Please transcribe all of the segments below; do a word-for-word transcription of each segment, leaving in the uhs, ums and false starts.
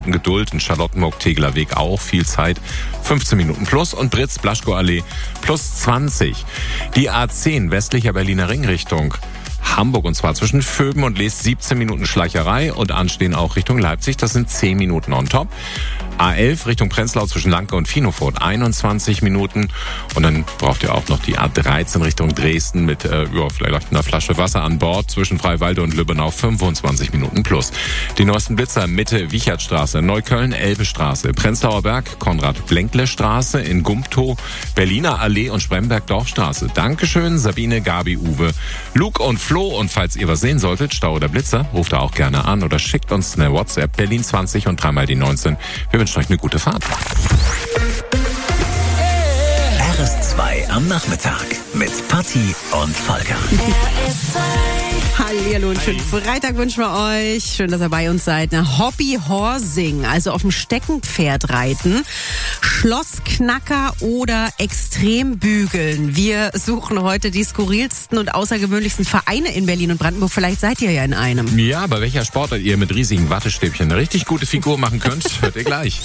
Minuten Geduld. In Charlottenburg, Tegeler Weg auch viel Zeit. fünfzehn Minuten plus. Und Britz, Blaschko-Allee plus zwanzig. Die A zehn, westlicher Berliner Ring Richtung Hamburg, und zwar zwischen Vöben und Lees, siebzehn Minuten Schleicherei und anstehen auch Richtung Leipzig. Das sind zehn Minuten on top. A elf Richtung Prenzlau zwischen Lanke und Finofurt, einundzwanzig Minuten. Und dann braucht ihr auch noch die A dreizehn Richtung Dresden mit äh, ja, vielleicht einer Flasche Wasser an Bord zwischen Freiwalde und Lübbenau, fünfundzwanzig Minuten plus. Die neuesten Blitzer: Mitte Wichertstraße, Neukölln Elbestraße, Prenzlauer Berg, Konrad-Blenkle-Straße, in Gumptow, Berliner Allee und Spremberg-Dorfstraße. Dankeschön, Sabine, Gabi, Uwe, Luke und Flo. Und falls ihr was sehen solltet, Stau oder Blitzer, ruft da auch gerne an oder schickt uns eine WhatsApp, Berlin zwanzig und dreimal die neunzehn. Wir wünschen euch eine gute Fahrt. R S zwei am Nachmittag mit Patti und Volker. Hallihallo und schönen Freitag wünschen wir euch. Schön, dass ihr bei uns seid. Hobby-Horsing, also auf dem Steckenpferd reiten, Schlossknacker oder Extrembügeln. Wir suchen heute die skurrilsten und außergewöhnlichsten Vereine in Berlin und Brandenburg. Vielleicht seid ihr ja in einem. Ja, bei welcher Sportart ihr mit riesigen Wattestäbchen eine richtig gute Figur machen könnt, hört ihr gleich.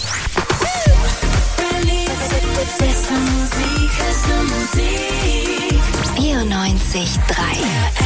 vierundneunzig Komma drei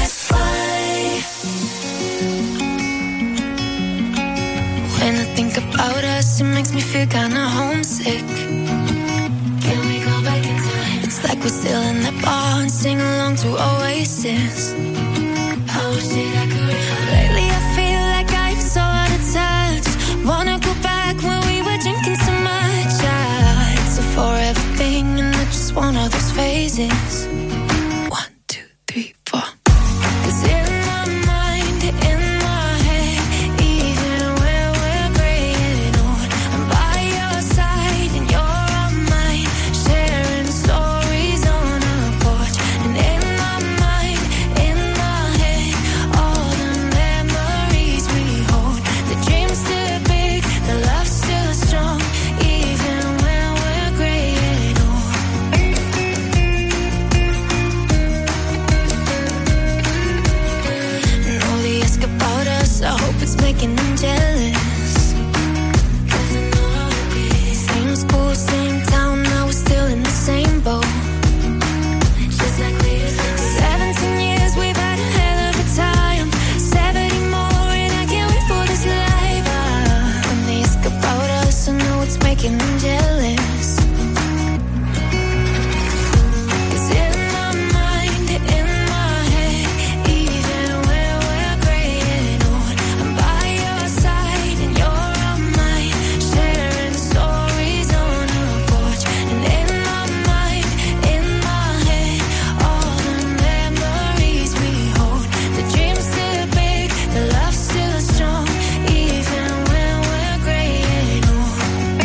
When I think about us, it makes me feel kinda homesick. Can we go back in time? It's like we're still in that bar and sing along to Oasis. I wish that I could. Lately I feel like I'm so out of touch. Wanna go back when we were drinking so much. Yeah, it's a forever thing and I just want all those phases. One, two, three, four. Cause in my mind, in my head, even when we're gray and old, I'm by your side and you're on mine, sharing stories on a porch. And in my mind, in my head, all the memories we hold. The dream's still big, the love's still strong, even when we're gray and old. And all they ask about us, I hope it's making them jealous. Cause I know how it is. Same school, same town, now we're still in the same boat. Just like we used to be. Seventeen years, we've had a hell of a time. Seventy more, and I can't wait for this life. Ah, when they ask about us, I know it's making them jealous. Cause in my mind, in my head, even when we're gray and old, I'm by your side and you're on mine, sharing stories on a porch. And in my mind, in my head, all the memories we hold. The dream's still big, the love's still strong, even when we're gray and old.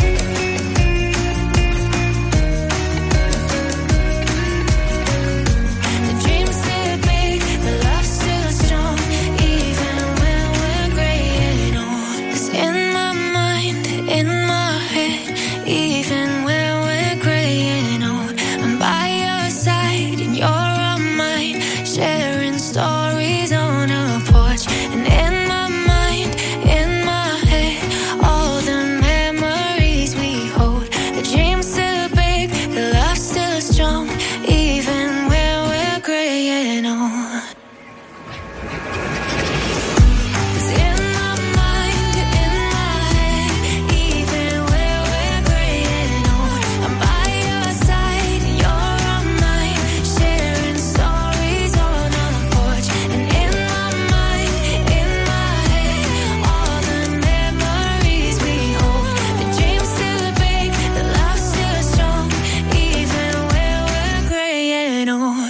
The dream's still big, the love's still strong, even when we're gray and old. 'Cause in my mind, in my head, even when we're gray and old, I'm by your side and you're on mine, sharing stories on a porch. And in my mind, in my head, all the memories we hold. The dream's still big, the love's still strong, even when we're gray and old. 'Cause in my mind, in my head, even when we're gray and old, I'm by your side and you're on mine, sharing stories on a porch. And in my mind, in my head, all the memories we hold. The dream's still big, the love's still strong, even when we're gray and old.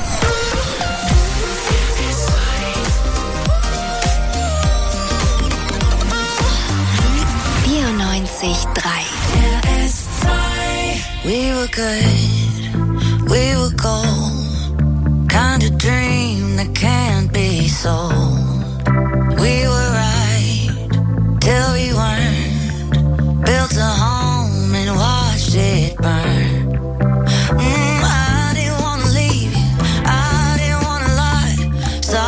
vierundneunzig Komma drei R S zwei. We were good, we were gold, kind of dream that can't be sold. We were right till we weren't, built a home and watched it burn. Mm, I didn't wanna leave you, I didn't wanna lie.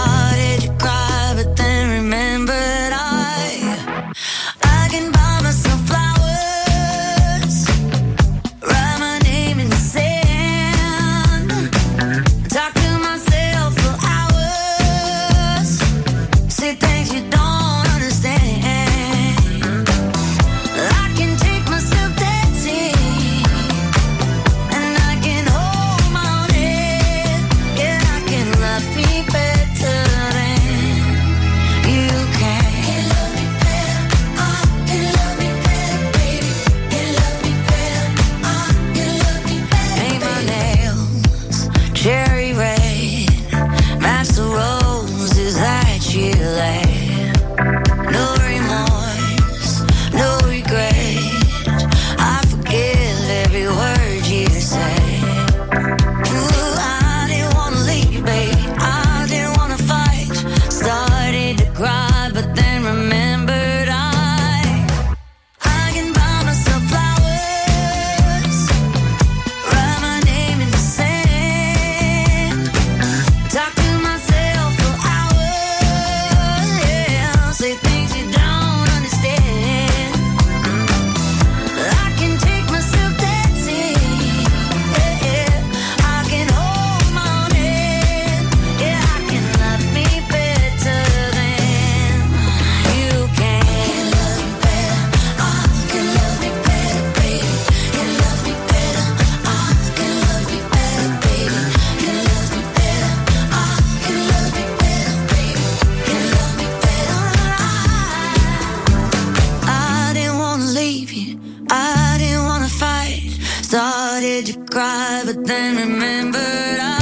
Started to cry, but then remembered I, I can buy myself made you cry, but then remembered I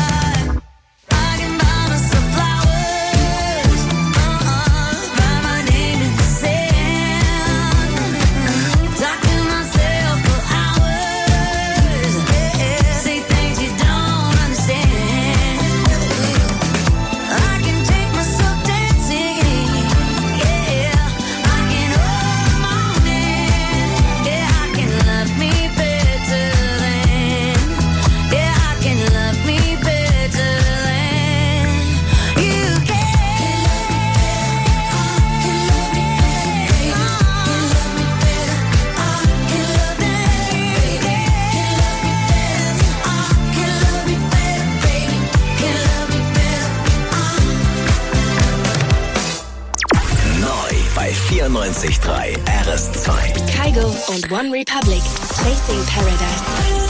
vierundneunzig Komma drei R S zwei. Kygo und One Republic. Chasing Paradise.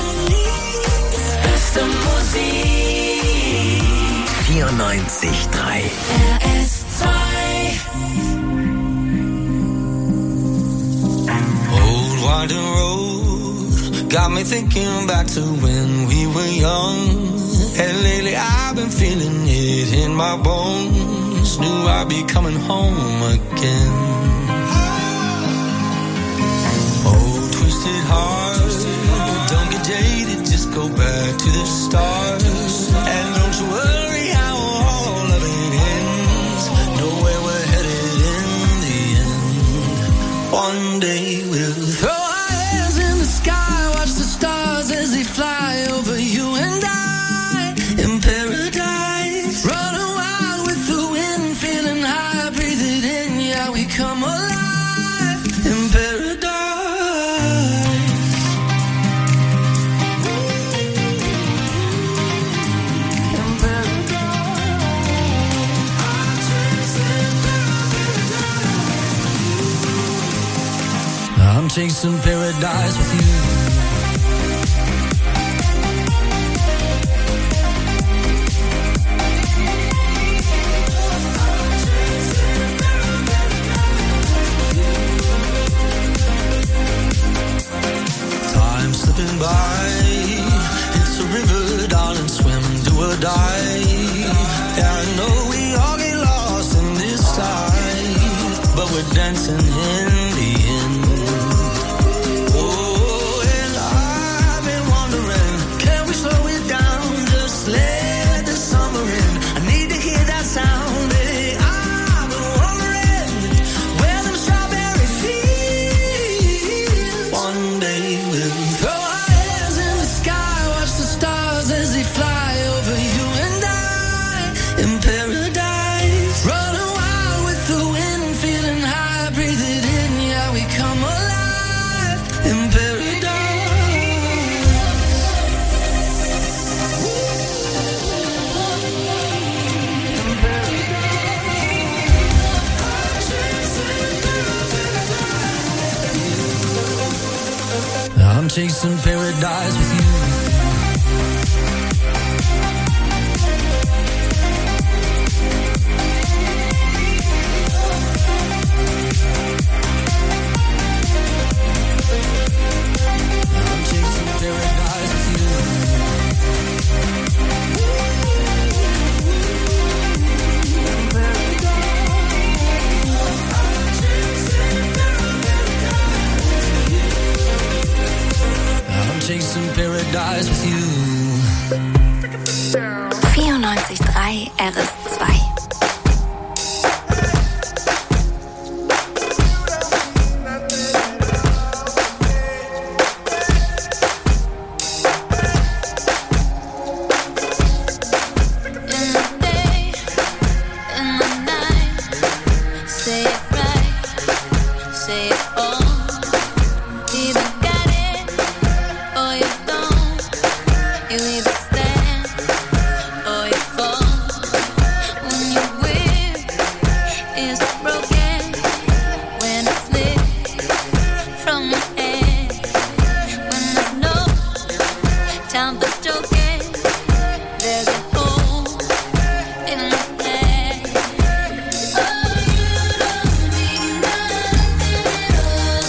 Beste Musik. vierundneunzig Komma drei R S zwei. Old winding road got me thinking back to when we were young. And lately I've been feeling it in my bones. Knew I'd be coming home again. Oh, twisted heart, don't get jaded, just go back to the start. And don't you worry how all of it ends. Know where we're headed in the end. One day we'll throw our hands in the sky, watch the stars as they fly over you and I. In paradise, running wild with the wind, feeling high, breathe it in, yeah, we come alive. In paradise. I'm chasing paradise with you. Time slipping by. It's a river, darling, swim, do or die. Yeah, I know we all get lost in this side, but we're dancing in the end. Oh, and I've been wondering, can we slow it down? Just let the summer in. I need to hear that sound. Hey, I've been wondering where them strawberry fields. One day we'll throw our hands in the sky, watch the stars as they fly over you and I. In paradise, running wild with the wind, feeling high, breathe it in, yeah, we come alive. In paradise. I'm chasing paradise with you. I'm chasing paradise with you. I'm chasing paradise with you. vierundneunzig Komma drei R S zwei. In the day, in the night, say it right, say it all. Either got it or you don't. You either stand or you fall. When you win, is broken. When it's lit from your head. When there's no time for joking, there's a hole in the head. Oh, you don't need nothing at all.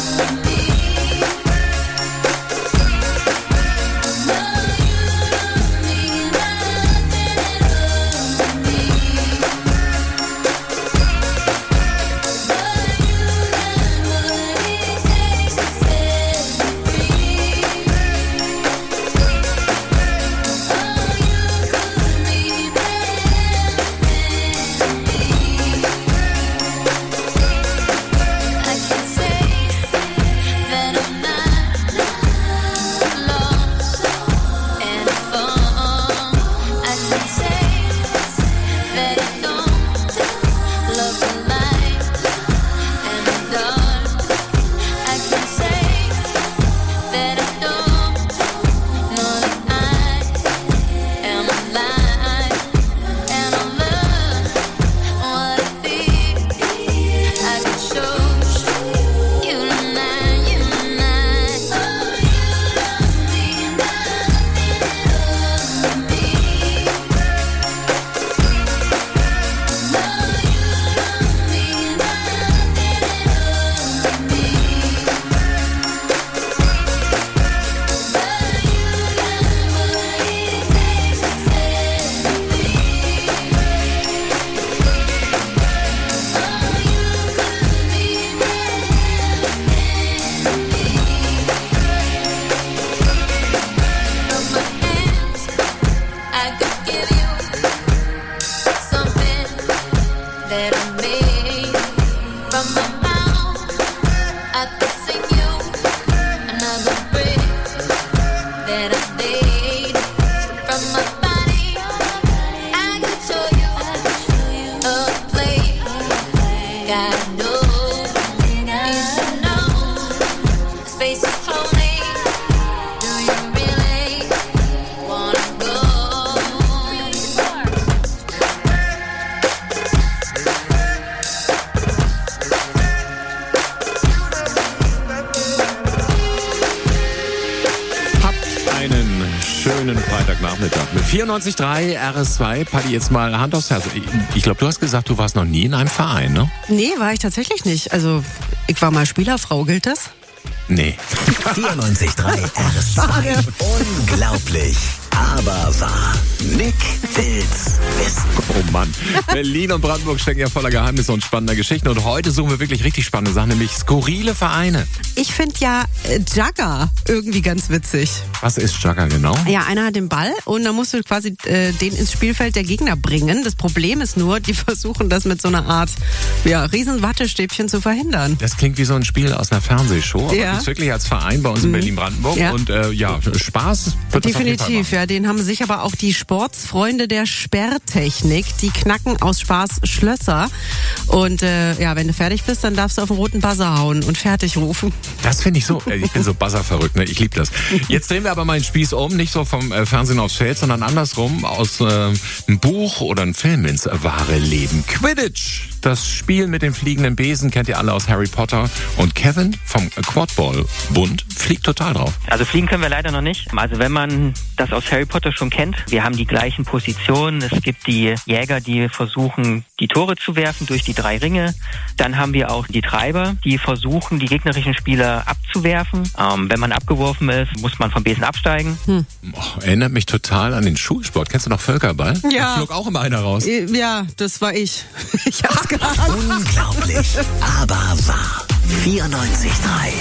schönen Freitagnachmittag mit vierundneunzig Komma drei R S zwei. Patti, jetzt mal Hand aufs Herz. Ich, ich glaube, du hast gesagt, du warst noch nie in einem Verein, ne? Nee, war ich tatsächlich nicht. Also, ich war mal Spielerfrau, gilt das? Nee. vierundneunzig Komma drei R S zwei. Unglaublich, aber wahr. Nick Wills Wissen. Oh Mann. Berlin und Brandenburg stecken ja voller Geheimnisse und spannender Geschichten. Und heute suchen wir wirklich richtig spannende Sachen, nämlich skurrile Vereine. Ich finde ja äh, Jugger irgendwie ganz witzig. Was ist Jugger genau? Ja, einer hat den Ball und dann musst du quasi äh, den ins Spielfeld der Gegner bringen. Das Problem ist nur, die versuchen das mit so einer Art ja, riesen Wattestäbchen zu verhindern. Das klingt wie so ein Spiel aus einer Fernsehshow. Aber Ja. gibt's wirklich als Verein bei uns in Berlin-Brandenburg. Ja. Und äh, ja, Spaß wird das auf jeden Fall Definitiv, machen. ja. Den haben sich aber auch die Sportsfreunde der Sperrtechnik. Die knacken aus Spaß Schlösser. Und äh, ja, wenn du fertig bist, dann darfst du auf den roten Buzzer hauen und fertig rufen. Das finde ich so, äh, ich bin so buzzerverrückt, ne? Ich liebe das. Jetzt drehen wir aber mal den Spieß um, nicht so vom äh, Fernsehen aufs Feld, sondern andersrum aus äh, einem Buch oder einem Film ins wahre Leben. Quidditch, das Spiel mit dem fliegenden Besen, kennt ihr alle aus Harry Potter. Und Kevin vom Quadball-Bund fliegt total drauf. Also fliegen können wir leider noch nicht. Also wenn man das aus Harry Potter schon kennt, wir haben die gleichen Positionen. Es gibt die Jäger, die versuchen, die Tore zu werfen durch die drei Ringe. Dann haben wir auch die Treiber, die versuchen, die gegnerischen Spieler abzuwerfen. Ähm, wenn man abgeworfen ist, muss man vom Besen absteigen. Hm. Oh, erinnert mich total an den Schulsport. Kennst du noch Völkerball? Ja. Da flog auch immer einer raus. Ja, das war ich. Ich hab's gehabt. Unglaublich, aber wahr. vierundneunzig Komma drei.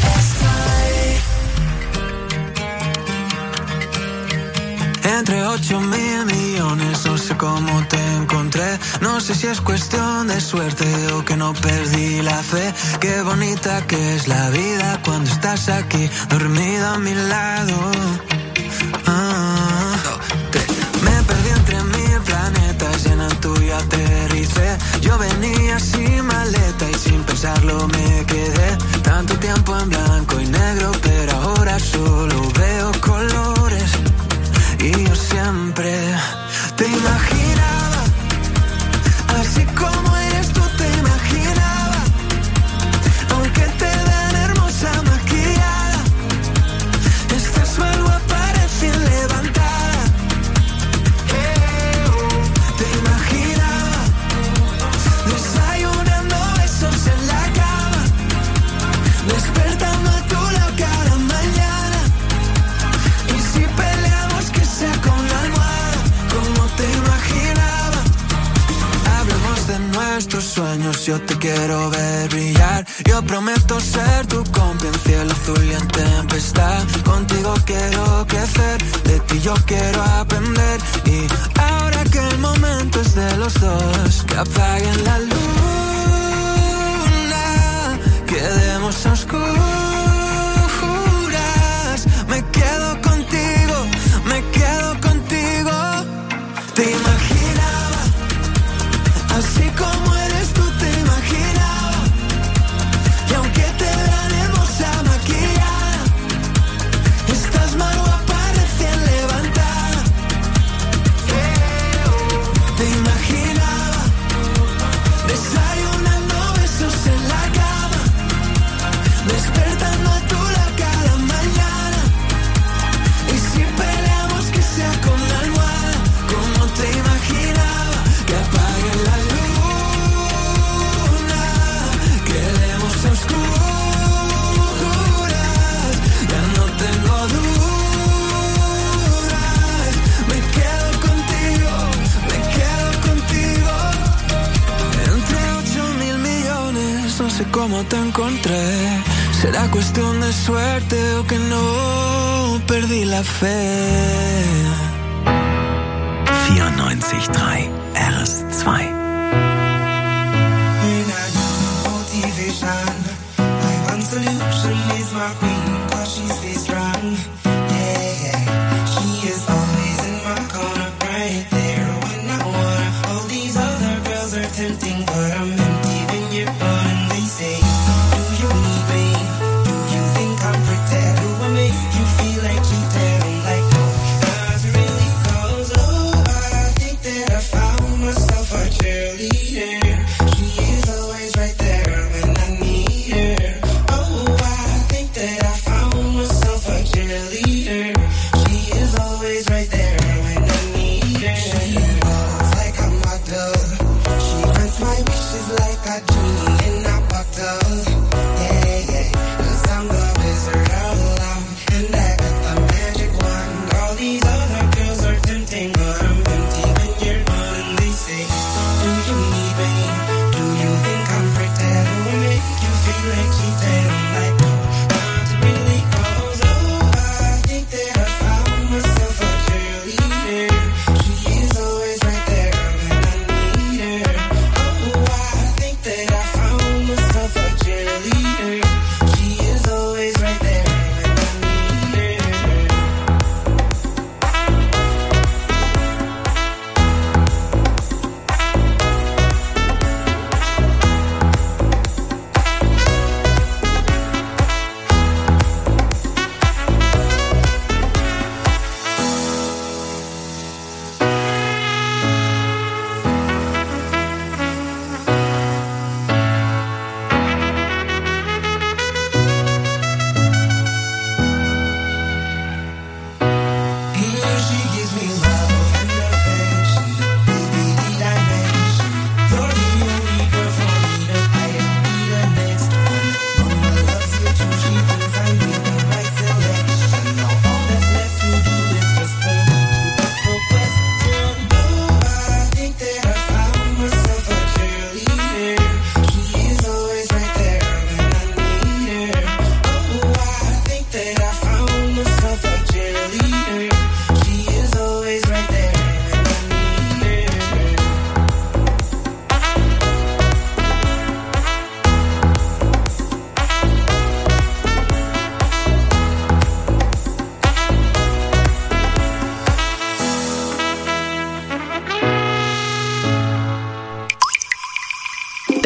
Entre ocho mil millones, no sé cómo te encontré. No sé si es cuestión de suerte o que no perdí la fe. Qué bonita que es la vida cuando estás aquí, dormida a mi lado. Ah, me perdí entre mil planetas y en el tuyo aterricé. Yo venía sin maleta y sin pensarlo me quedé. Tanto tiempo en blanco y negro, pero ahora solo veo colores. Y yo siempre te imaginaba, así como eres tú te imaginaba, aunque te vean hermosa maquillada, estás mal guapa recién levantada. Te imaginaba, desayunando besos en la cama, despertando a tu lado cada mañana, y si peleamos que sea con la almohada, como te imaginaba. Hablemos de nuestros sueños, yo te quiero ver brillar. Yo prometo ser tu compa en cielo azul y en tempestad. Contigo quiero crecer, de ti yo quiero aprender. Y ahora que el momento es de los dos, que apaguen la luna, quedemos a oscuras. Me quedo contigo, me quedo contigo. Te imaginaba, así como eres tú te imaginaba, y aunque te vean hermosa maquillada, estás más guapa recién levantada. Te imaginaba, desayunando besos en la cama, despertando a tu lado cada mañana, y si peleamos que sea con la almohada, como te imaginaba, que apague la luna, quedemos a oscuras, ya no tengo dudas, me quedo contigo, me quedo contigo. Entre ocho mil millones, no sé cómo te encontré. Será cuestión de suerte o que no perdí la fe. vierundneunzig Komma drei R S zwei. Cheerleader.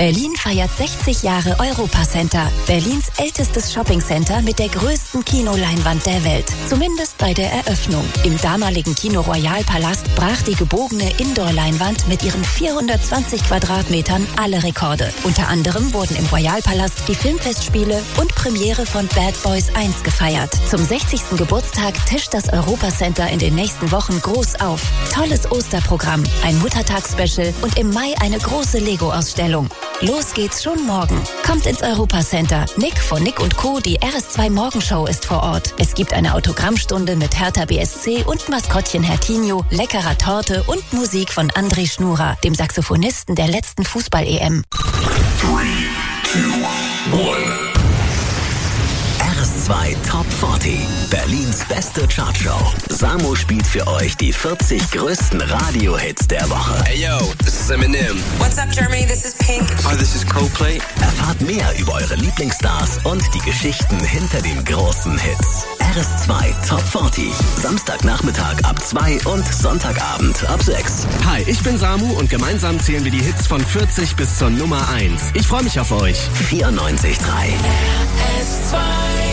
Berlin feiert sechzig Jahre Europacenter. Berlins ältestes Shoppingcenter mit der größten Kinoleinwand der Welt. Zumindest bei der Eröffnung. Im damaligen Kino Royal Palast brach die gebogene Indoor-Leinwand mit ihren vierhundertzwanzig Quadratmetern alle Rekorde. Unter anderem wurden im Royal Palast die Filmfestspiele und Premiere von Bad Boys eins gefeiert. Zum sechzigsten Geburtstag tischt das Europacenter in den nächsten Wochen groß auf. Tolles Osterprogramm, ein Muttertags-Special und im Mai eine große Lego-Ausstellung. Los geht's schon morgen. Kommt ins Europacenter. Nick von Nick und Co., die R S zwei Morgenshow ist vor Ort. Es gibt eine Autogrammstunde mit Hertha B S C und Maskottchen Hertinho, leckerer Torte und Musik von André Schnura, dem Saxophonisten der letzten Fußball-E M. drei, zwei, eins. R S zwei Top vierzig. Berlins beste Chartshow. Samo spielt für euch die vierzig größten Radio-Hits der Woche. Hey yo, this is Eminem. What's up Germany, this is Pink. Hi, this is Coldplay. Erfahrt mehr über eure Lieblingsstars und die Geschichten hinter den großen Hits. R S zwei Top vierzig. Samstagnachmittag ab zwei und Sonntagabend ab sechs. Hi, ich bin Samu und gemeinsam zählen wir die Hits von vierzig bis zur Nummer eins. Ich freue mich auf euch. vierundneunzig Komma drei. R S zwei.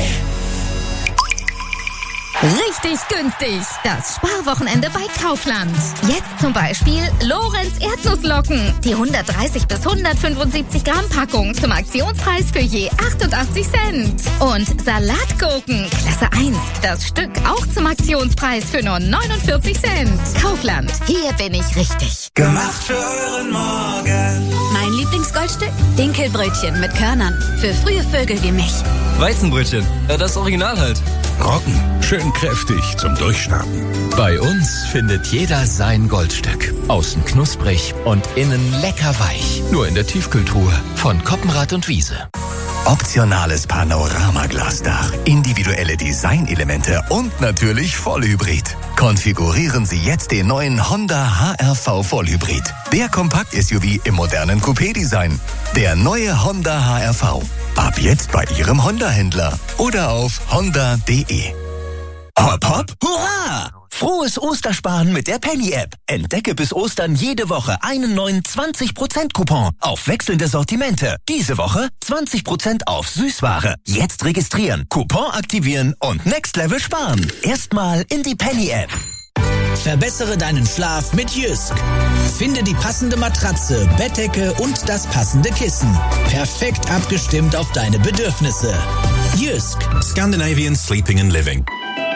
Richtig günstig. Das Sparwochenende bei Kaufland. Jetzt zum Beispiel Lorenz Erdnusslocken. Die hundertdreißig bis hundertfünfundsiebzig Gramm Packung zum Aktionspreis für je achtundachtzig Cent. Und Salatgurken, Klasse eins. Das Stück auch zum Aktionspreis für nur neunundvierzig Cent. Kaufland. Hier bin ich richtig. Gemacht für euren Morgen. Mein Lieblingsgoldstück? Dinkelbrötchen mit Körnern. Für frühe Vögel wie mich. Weizenbrötchen. Ja, das Original halt. Roggen. Schön kräftig zum Durchstarten. Bei uns findet jeder sein Goldstück. Außen knusprig und innen lecker weich. Nur in der Tiefkühltruhe von Koppenrad und Wiese. Optionales Panoramaglasdach, individuelle Designelemente und natürlich Vollhybrid. Konfigurieren Sie jetzt den neuen Honda H R V Vollhybrid. Der Kompakt-S U V im modernen Coupé-Design. Der neue Honda H R V. Ab jetzt bei Ihrem Honda-Händler oder auf honda punkt de. Hopp, hopp, hurra! Frohes Ostersparen mit der Penny-App. Entdecke bis Ostern jede Woche einen neuen zwanzig Prozent Coupon auf wechselnde Sortimente. Diese Woche zwanzig Prozent auf Süßware. Jetzt registrieren, Coupon aktivieren und Next Level sparen. Erstmal in die Penny-App. Verbessere deinen Schlaf mit Jysk. Finde die passende Matratze, Bettdecke und das passende Kissen. Perfekt abgestimmt auf deine Bedürfnisse. Jysk. Scandinavian Sleeping and Living.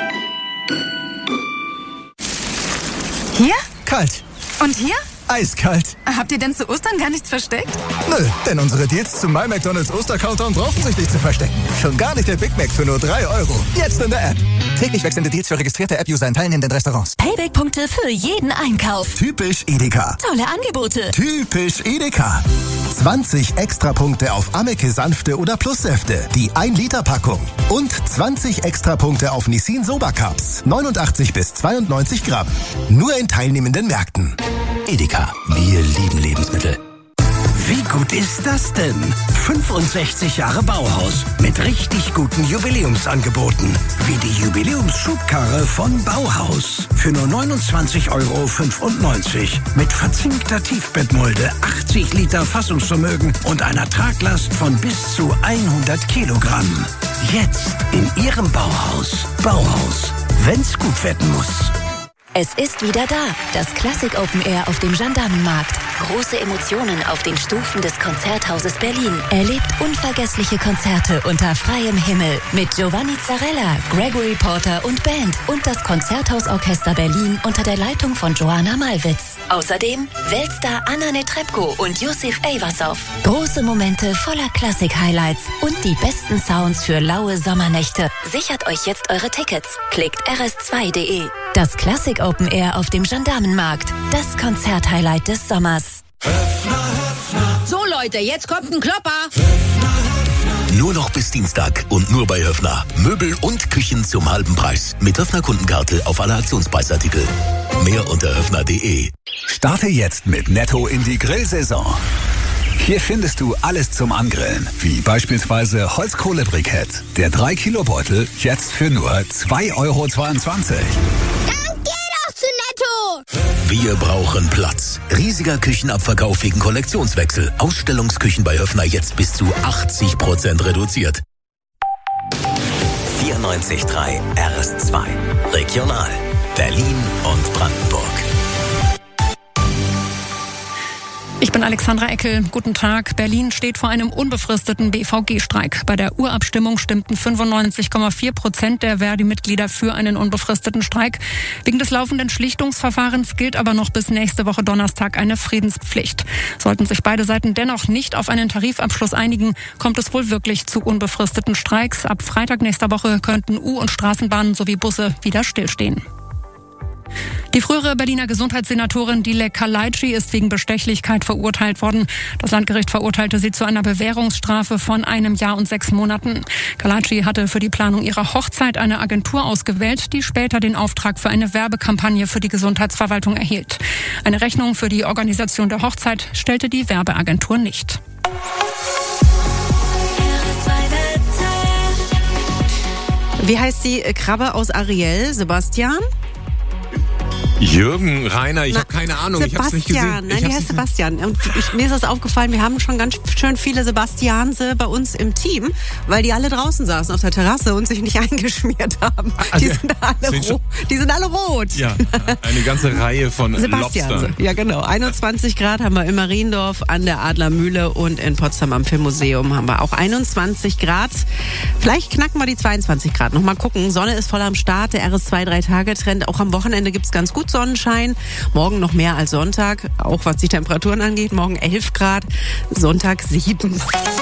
Hier? Kalt. Und hier? Eiskalt. Habt ihr denn zu Ostern gar nichts versteckt? Nö, denn unsere Deals zum My McDonald's Ostercountdown brauchen sich nicht zu verstecken. Schon gar nicht der Big Mac für nur drei Euro. Jetzt in der App. Täglich wechselnde Deals für registrierte App-User in teilnehmenden Restaurants. Payback-Punkte für jeden Einkauf. Typisch Edeka. Tolle Angebote. Typisch Edeka. zwanzig Extrapunkte auf Ameke Sanfte oder Plussäfte. Die ein Liter Packung. Und zwanzig Extrapunkte auf Nissin Soba Cups. neunundachtzig bis zweiundneunzig Gramm. Nur in teilnehmenden Märkten. Edeka. Wir lieben Lebensmittel. Wie gut ist das denn? fünfundsechzig Jahre Bauhaus mit richtig guten Jubiläumsangeboten. Wie die Jubiläumsschubkarre von Bauhaus. Für nur neunundzwanzig Euro fünfundneunzig. Mit verzinkter Tiefbettmulde, achtzig Liter Fassungsvermögen und einer Traglast von bis zu hundert Kilogramm. Jetzt in Ihrem Bauhaus. Bauhaus. Wenn's gut werden muss. Es ist wieder da, das Classic Open Air auf dem Gendarmenmarkt. Große Emotionen auf den Stufen des Konzerthauses Berlin. Erlebt unvergessliche Konzerte unter freiem Himmel mit Giovanni Zarella, Gregory Porter und Band und das Konzerthausorchester Berlin unter der Leitung von Joanna Malwitz. Außerdem Weltstar Anna Netrebko und Yusuf Eyvasov. Große Momente voller Classic-Highlights und die besten Sounds für laue Sommernächte. Sichert euch jetzt eure Tickets. Klickt r s zwei punkt de. Das Classic Open Air auf dem Gendarmenmarkt. Das Konzerthighlight des Sommers. So Leute, jetzt kommt ein Klopper. Nur noch bis Dienstag und nur bei Höffner. Möbel und Küchen zum halben Preis. Mit Höffner-Kundenkarte auf alle Aktionspreisartikel. Mehr unter höffner punkt de. Starte jetzt mit Netto in die Grillsaison. Hier findest du alles zum Angrillen, wie beispielsweise Holzkohlebrikett. Der drei Kilo Beutel jetzt für nur zwei Euro zweiundzwanzig. Dann geh doch zu Netto! Wir brauchen Platz. Riesiger Küchenabverkauf wegen Kollektionswechsel. Ausstellungsküchen bei Höfner jetzt bis zu achtzig Prozent reduziert. vierundneunzig Komma drei R S zwei. Regional. Berlin und Brandenburg. Ich bin Alexandra Eckel. Guten Tag. Berlin steht vor einem unbefristeten B V G-Streik. Bei der Urabstimmung stimmten fünfundneunzig Komma vier Prozent der Verdi-Mitglieder für einen unbefristeten Streik. Wegen des laufenden Schlichtungsverfahrens gilt aber noch bis nächste Woche Donnerstag eine Friedenspflicht. Sollten sich beide Seiten dennoch nicht auf einen Tarifabschluss einigen, kommt es wohl wirklich zu unbefristeten Streiks. Ab Freitag nächster Woche könnten U- und Straßenbahnen sowie Busse wieder stillstehen. Die frühere Berliner Gesundheitssenatorin Dilek Kalaitschi ist wegen Bestechlichkeit verurteilt worden. Das Landgericht verurteilte sie zu einer Bewährungsstrafe von einem Jahr und sechs Monaten. Kalaitschi hatte für die Planung ihrer Hochzeit eine Agentur ausgewählt, die später den Auftrag für eine Werbekampagne für die Gesundheitsverwaltung erhielt. Eine Rechnung für die Organisation der Hochzeit stellte die Werbeagentur nicht. Wie heißt die Krabbe aus Ariel, Sebastian? Jürgen, Rainer, ich habe keine Ahnung, ich habe es nicht gesehen. Sebastian, nein, die heißt Sebastian. Und ich, mir ist das aufgefallen, wir haben schon ganz schön viele Sebastianse bei uns im Team, weil die alle draußen saßen auf der Terrasse und sich nicht eingeschmiert haben. Die sind alle, ro- die sind alle rot. Ja, eine ganze Reihe von Lobstern. Ja, genau. einundzwanzig Grad haben wir in Mariendorf, an der Adlermühle und in Potsdam am Filmmuseum haben wir auch einundzwanzig Grad. Vielleicht knacken wir die zweiundzwanzig Grad. Noch mal gucken. Sonne ist voll am Start. Der R S zwei drei Tage Trend. Auch am Wochenende gibt's ganz gut Sonnenschein. Morgen noch mehr als Sonntag. Auch was die Temperaturen angeht. Morgen elf Grad. Sonntag sieben.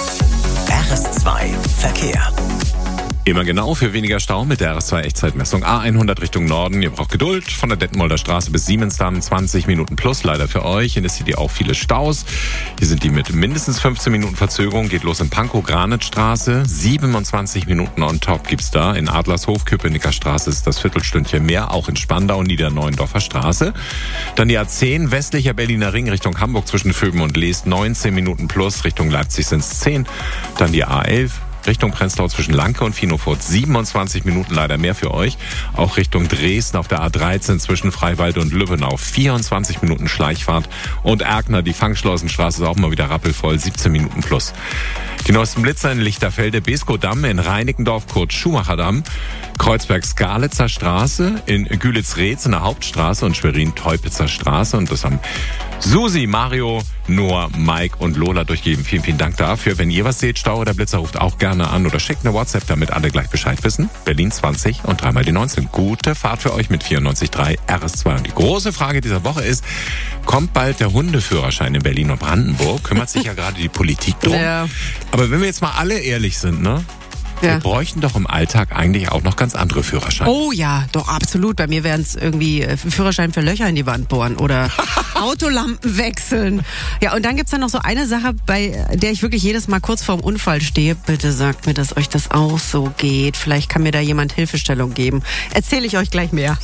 R S zwei Verkehr. Immer genau für weniger Stau mit der R S zwei Echtzeitmessung. A hundert Richtung Norden. Ihr braucht Geduld. Von der Detmolder Straße bis Siemensdamm zwanzig Minuten plus. Leider für euch. In der City auch viele Staus. Hier sind die mit mindestens fünfzehn Minuten Verzögerung. Geht los in Pankow, Granitstraße. siebenundzwanzig Minuten on top gibt's da. In Adlershof, Köpenicker Straße ist das Viertelstündchen mehr. Auch in Spandau, Niederneuendorfer Straße. Dann die A zehn, westlicher Berliner Ring Richtung Hamburg zwischen Vöben und Leest. neunzehn Minuten plus. Richtung Leipzig sind's zehn. Dann die A elf. Richtung Prenzlau zwischen Lanke und Finofurt siebenundzwanzig Minuten, leider mehr für euch. Auch Richtung Dresden auf der A dreizehn zwischen Freiwald und Lübbenau vierundzwanzig Minuten Schleichfahrt. Und Erkner, die Fangschlossenstraße ist auch mal wieder rappelvoll, siebzehn Minuten plus. Die neuesten Blitzer in Lichterfelde, Beskow-Damm, in Reinickendorf, Kurt-Schumacher-Damm, Kreuzberg-Skalitzer Straße, in Gülitz-Reetz in der Hauptstraße und Schwerin-Teupitzer Straße. Und das haben Susi, Mario, Noah, Mike und Lola durchgegeben. Vielen, vielen Dank dafür. Wenn ihr was seht, Stau oder Blitzer, ruft auch gerne an oder schickt eine WhatsApp, damit alle gleich Bescheid wissen. Berlin zwanzig und dreimal die neunzehn. Gute Fahrt für euch mit vierundneunzig Komma drei R S zwei. Und die große Frage dieser Woche ist, kommt bald der Hundeführerschein in Berlin und Brandenburg? Kümmert sich ja gerade die Politik drum. Ja. Aber wenn wir jetzt mal alle ehrlich sind, ne? Ja. Wir bräuchten doch im Alltag eigentlich auch noch ganz andere Führerscheine. Oh ja, doch absolut. Bei mir wären es irgendwie Führerschein für Löcher in die Wand bohren oder Autolampen wechseln. Ja, und dann gibt's dann noch so eine Sache, bei der ich wirklich jedes Mal kurz vorm Unfall stehe. Bitte sagt mir, dass euch das auch so geht. Vielleicht kann mir da jemand Hilfestellung geben. Erzähle ich euch gleich mehr.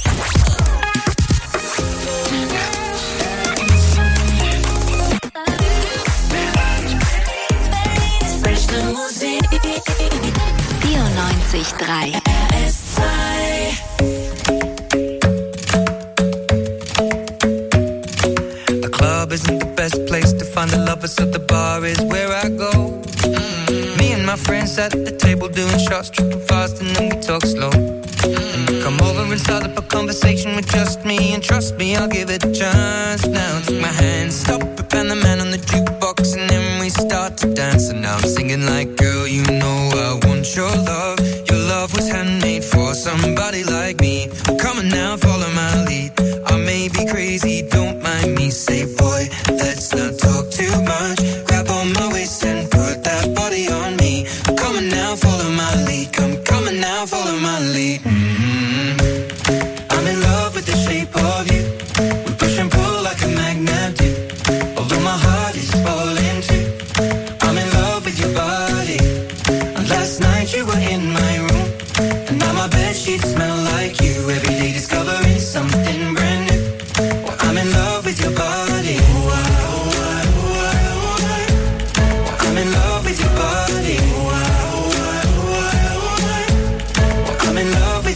vierundneunzig Komma drei R S zwei. The club isn't the best place to find the lovers, so the bar is where I go. Mm-hmm. Me and my friends at the table doing shots, tripping fast, and then we talk slow. Mm-hmm. And you come over and start up a conversation with just me, and trust me, I'll give it a chance. Now take my hand, stop it, and the man on the jukebox, and then we start to dance. And now I'm singing like, girl, you know I want your love. Your love was handmade for somebody like me. Come on now, follow my lead. I may be crazy, don't mind me. Say, boy, let's not talk too much. Grab on my waist and put that body on me. Come on now, follow my lead. Come, come on now, follow my lead. Mm-hmm. I'm in love with the shape of you. We push and pull like a magnet do. Although my heart is falling too. I'm in love with your body. And last night you were in my room. And now my bedsheets smell like you. Every day discovering something brand new. Well, I'm in love with your body. Well, I'm in love with your body. Well, I'm in love with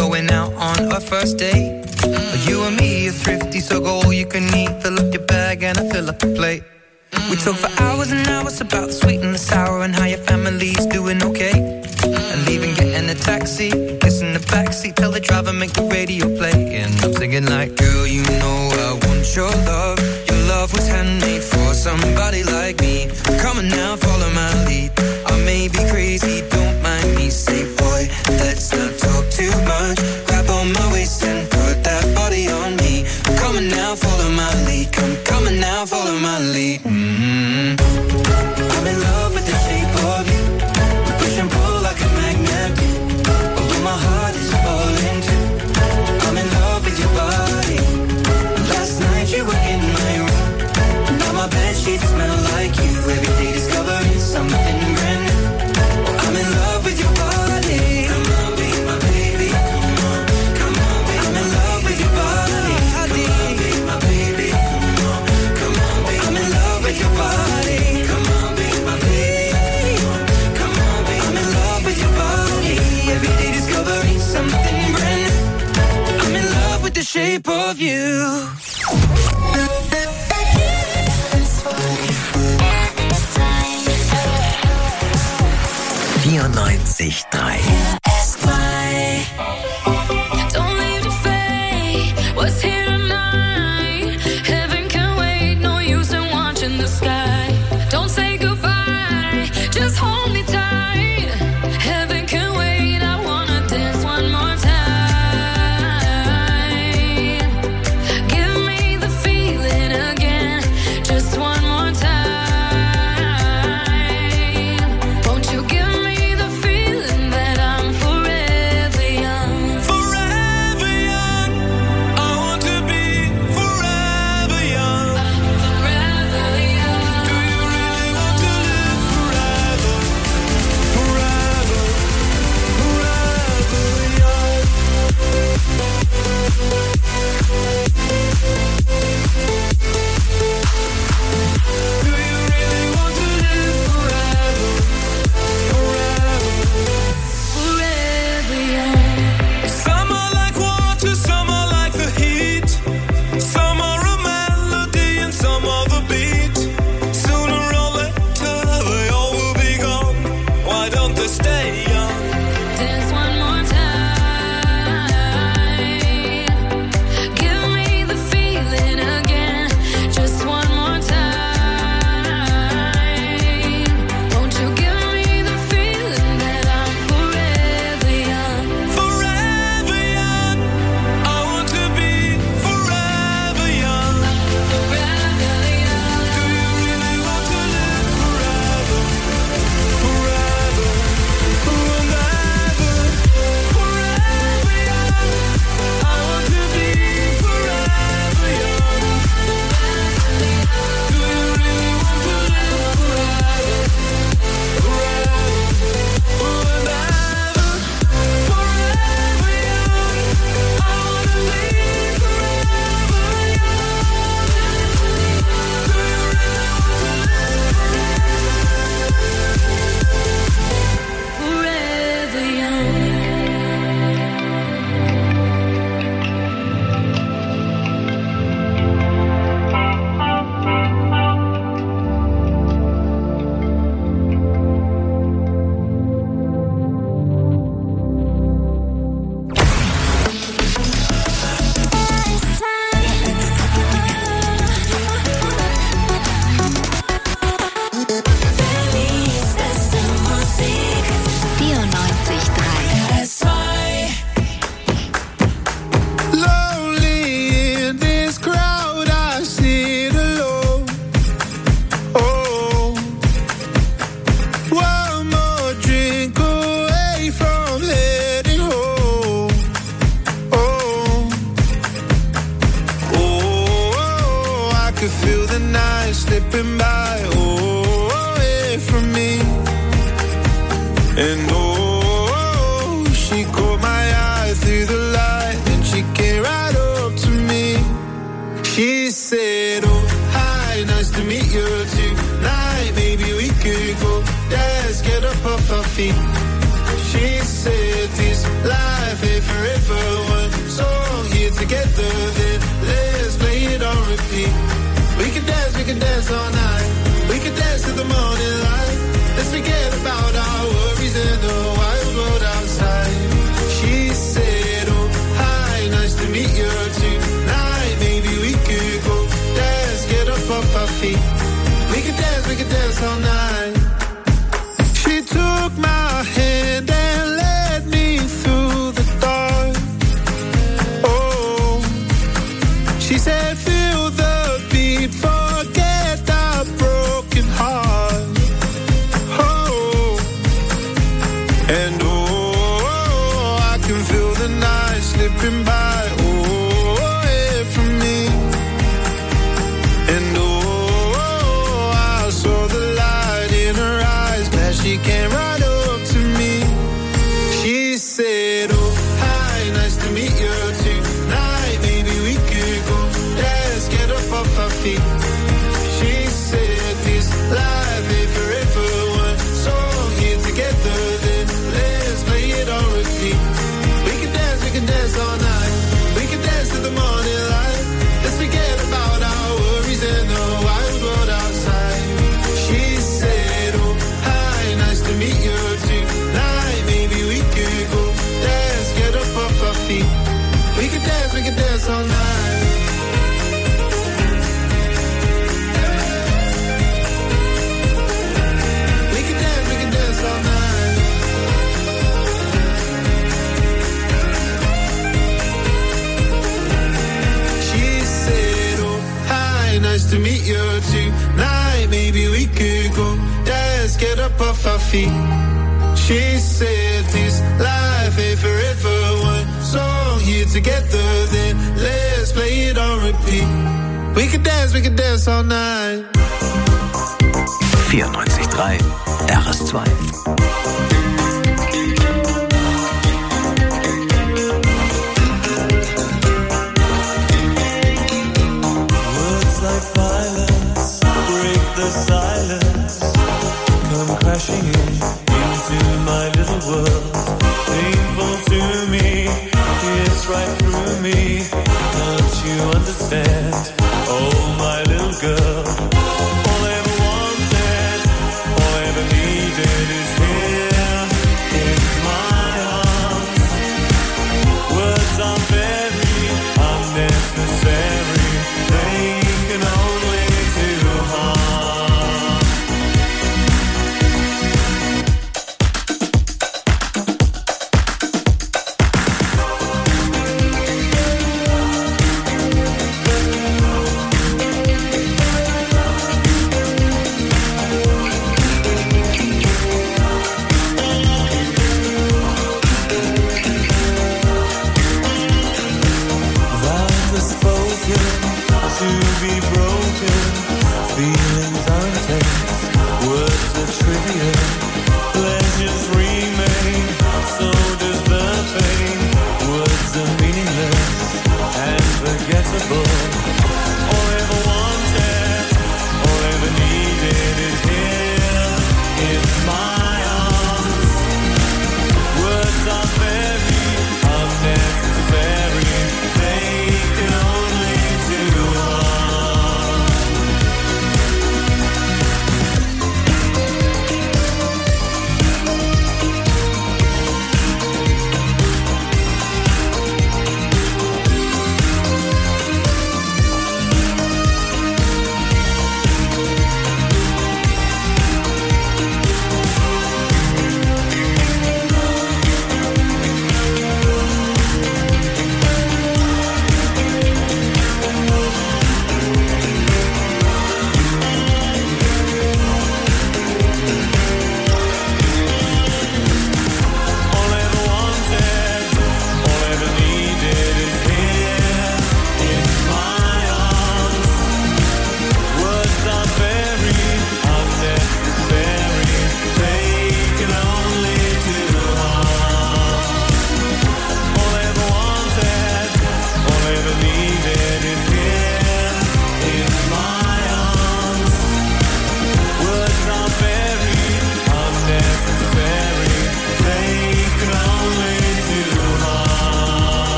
going out on our first date. You and me are thrifty, so go all you can eat. Fill up your bag and I fill up the plate. We talk for hours and hours about the sweet and the sour and how your family's doing okay. And leaving, getting a taxi, kissing the backseat, tell the driver make the radio play. And I'm singing like, girl, you know I want your love. Your love was handmade for somebody like me. Come on now, follow my lead. I may be crazy, don't mind me. Say, boy, let's not talk too much. Grab on my waist and put that body on me. Come on now, follow my lead. Come, come on now, follow my lead. Mm-hmm. I'm in love with the shape of you. We push and pull like a magnet. Although my heart is falling too. I'm in love with your body. Last night you were in my room. Now my bedsheets smell like you. Every day discovering something brand new. I'm in love with your body. Come on, be my baby. Come on, come on, be I'm in love with your body. Come on, be my baby. Come on, come on, be I'm in love with your body. Come on, be my baby. Come on, be I'm in love with your body. Every day discovering something brand new. I'm in love with the shape of you. vierundneunzig Komma drei Don't leave the fate, what's here tonight? Heaven can wait, no use in watching the sky. Don't say goodbye, just hold me tight. Heaven can wait, I wanna dance one more time. Give me the feeling again, just one more time. Won't you give me the feeling that I'm forever young? Forever young, I want to be forever young. Forever young. Do you really want to live forever? Forever, forever young. Do you really want to live forever? Forever, forever young. Some are like water, some are like the heat. Some are a melody and some are the beat. Sooner or later they all will be gone. Why don't they stay young? Dance one more time. Give me the feeling again, just one more time. Won't you give me the feeling that I'm forever young? Forever young, I want to be forever young. Forever young. Do you really want to live forever? Forever, forever, forever young. I want to be forever young. Do you really want to live forever? Forever, forever, forever young. I want to be forever young. Do you really want to live forever young? vierundneunzig Komma drei Lonely in this crowd, I sit alone. Oh, one more drink away from heading home. Oh, oh, I could feel the night slipping by. Oh, away from me. And oh, she caught my eye through the light, and she came right up to me. She said, oh, hi, nice to meet you tonight. Maybe we could go, let's get up off our feet. She said, this life ain't forever, one song here together, then let's play it on repeat. We can dance, we can dance all night. We can dance to the morning light. Let's forget about our worries and the wild world outside. She said, oh, hi, nice to meet you tonight. Maybe we could go dance, get up off our feet. We can dance, we can dance all night. She took my hand and led me through the dark. Oh, she said, feel the beat, forget our broken heart. Oh, and oh, I can feel the night slipping by. Oh, away from me. And oh, I saw the light in her eyes. Glad she came right up to me. She said, oh, hi, nice to meet you tonight. Maybe we could go dance, get up off our feet. She said, this life ain't forever. One song here together, then let's play it on repeat. We can dance, we can dance all night. We can dance to the morning light. Let's forget about our worries and the wild world outside. She said, oh, hi, nice to meet you tonight. Maybe we could go dance, get up off our feet. We can dance, we can dance all night. We can dance, we can dance all night. She said, oh, hi, nice to meet you tonight. Maybe we could go dance, get up off our feet. She said, this life ain't forever. One song here together, then let's play it on repeat. We can dance, we can dance all night. vierundneunzig Komma drei R S zwei. Words like violence break the silence, come crashing in into my little world. Painful to me, it's right through me. Don't you understand? Oh, my little girl. All I ever wanted, all I ever needed is here in my arms. Words are very unnecessary. They can only do harm. Vows are spoken to be broken. Feelings are intense, words are trivial. Pleasures remain, so does the pain. Words are meaningless and forgettable. All I ever wanted, all I ever needed is here in my arms. Words are very unnecessary. They can only do harm.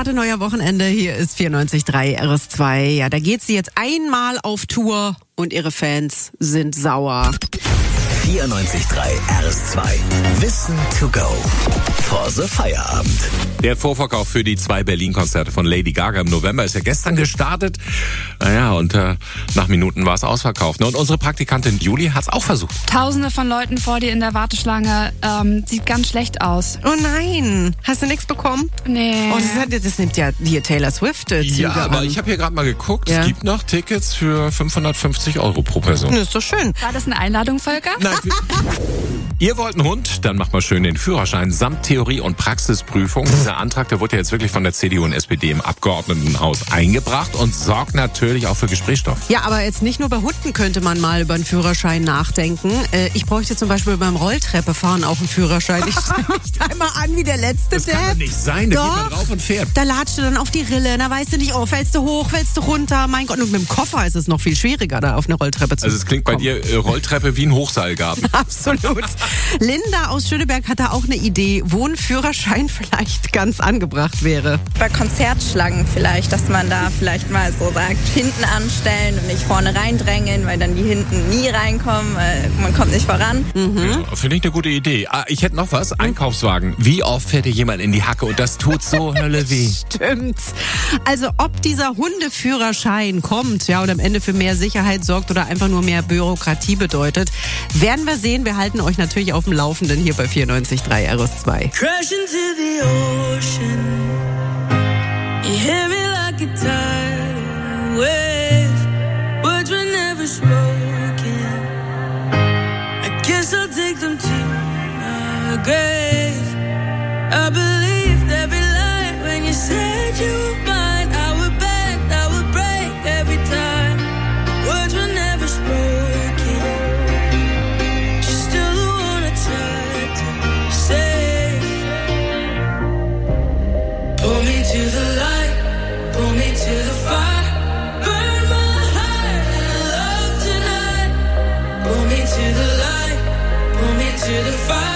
Starte neuer Wochenende. Hier ist vierundneunzig Komma drei R S zwei. Ja, da geht sie jetzt einmal auf Tour und ihre Fans sind sauer. vierundneunzig Komma drei R S zwei. Wissen to go. For the Feierabend. Der Vorverkauf für die zwei Berlin-Konzerte von Lady Gaga im November ist ja gestern gestartet. Naja, und äh, nach Minuten war es ausverkauft. Und unsere Praktikantin Juli hat es auch versucht. Tausende von Leuten vor dir in der Warteschlange. Ähm, sieht ganz schlecht aus. Oh nein, hast du nichts bekommen? Nee. Oh, das, hat, das nimmt ja hier Taylor Swift äh, Züge Ja, aber an. ich habe hier gerade mal geguckt. Ja. Es gibt noch Tickets für fünfhundertfünfzig Euro pro Person. Das ist doch schön. War das eine Einladung, Volker? Nein, ihr wollt einen Hund? Dann macht mal schön den Führerschein samt Theorie- und Praxisprüfung. Dieser Antrag, der wurde ja jetzt wirklich von der C D U und S P D im Abgeordnetenhaus eingebracht und sorgt natürlich auch für Gesprächsstoff. Ja, aber jetzt nicht nur bei Hunden könnte man mal über einen Führerschein nachdenken. Äh, ich bräuchte zum Beispiel beim Rolltreppe-Fahren auch einen Führerschein. Ich stelle mich da immer an wie der letzte Das Depp. kann doch nicht sein, da Doch. geht man rauf und fährt. Da latscht du dann auf die Rille, da weißt du nicht, oh, fällst du hoch, fällst du runter, mein Gott. Und mit dem Koffer ist es noch viel schwieriger, da auf eine Rolltreppe zu Also es klingt bei kommen. dir äh, Rolltreppe wie ein Hochseilgarten. Absolut. Linda aus Schöneberg hat da auch eine Idee, wo ein Führerschein vielleicht ganz angebracht wäre. Bei Konzertschlangen vielleicht, dass man da vielleicht mal so sagt, hinten anstellen und nicht vorne reindrängeln, weil dann die hinten nie reinkommen, weil man kommt nicht voran. Mhm. Ja, finde ich eine gute Idee. Ah, ich hätte noch was. Einkaufswagen. Wie oft fährt dir jemand in die Hacke und das tut so Hölle weh. Stimmt. Also ob dieser Hundeführerschein kommt, ja, und am Ende für mehr Sicherheit sorgt oder einfach nur mehr Bürokratie bedeutet, werden wir sehen. Wir halten euch natürlich auf dem Laufenden hier bei vierundneunzig Komma drei R S zwei. Crash into the ocean. You hear me like a tidal wave. Words were never spoken. I guess I'll take them to my grave. I believed every lie when you said you were mine. I would bend, I would break every time. Words were never spoken. She's still the one I tried to save. Pull me to the light, pull me to the fire. Burn my heart in love tonight. Pull me to the light, pull me to the fire.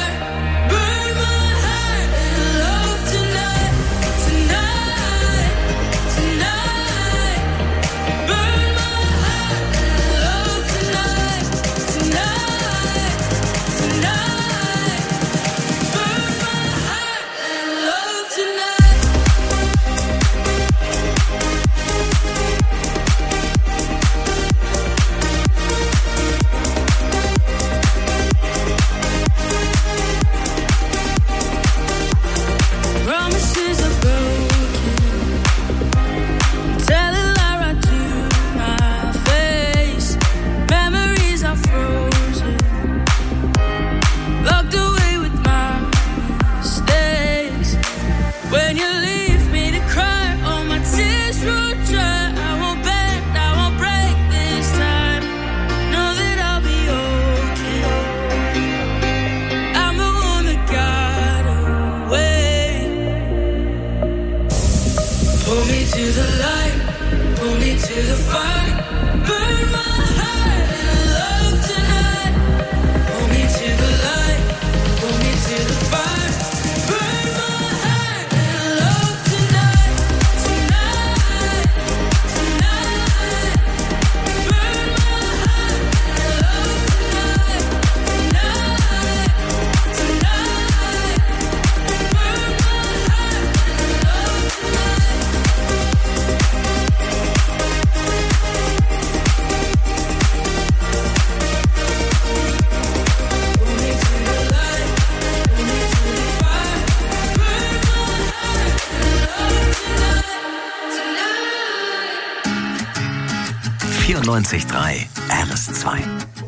vierundneunzig Komma drei R S zwei.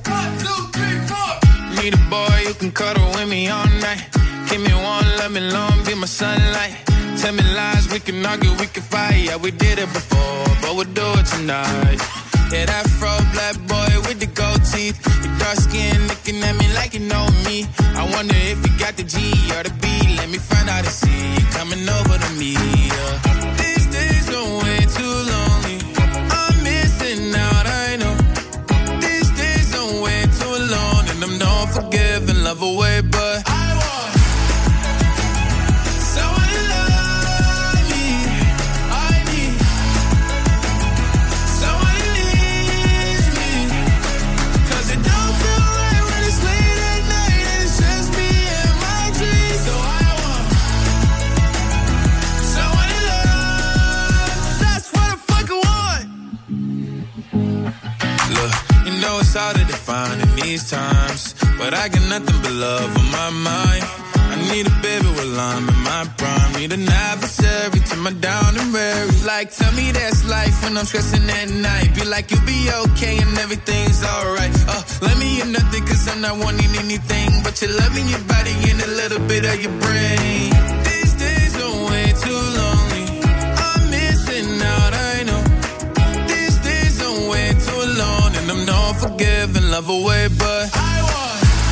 Need a boy who can cuddle with me all night. Give me one, let me long, be my sunlight. Tell me lies, we can argue, we can fight. Yeah, we did it before, but we'll do it tonight. Yeah, that fro black boy with the gold teeth. Your dark skin looking at me like you know me. I wonder if you got the G or the B. Let me find out and see you coming over to me. Yeah. These days are way too lonely. I'm missing out, I know. These days are way too alone, and I'm not forgiving, love away, but I want someone to love me. these times, but I got nothing but love on my mind. I need a baby while I'm in my prime. Need an adversary to my down and weary. Like, tell me that's life when I'm stressing at night. Be like, you'll be okay and everything's alright. Uh, let me hear nothing cause I'm not wanting anything but your love in your body and a little bit of your brain. These days are way too lonely. I'm missing out, I know. These days are way too long and I'm not forgiving, love away, but I want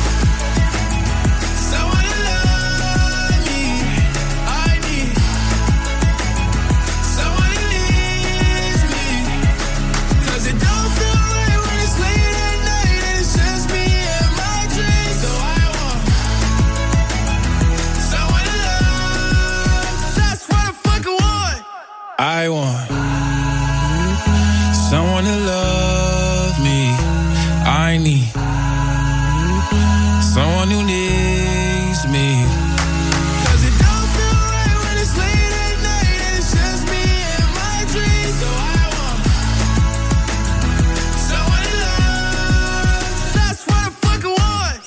I want someone to love me. I need someone who needs me. Cause it don't feel right when it's late at night and it's just me and my dreams. So I want someone to love. That's what I fucking want.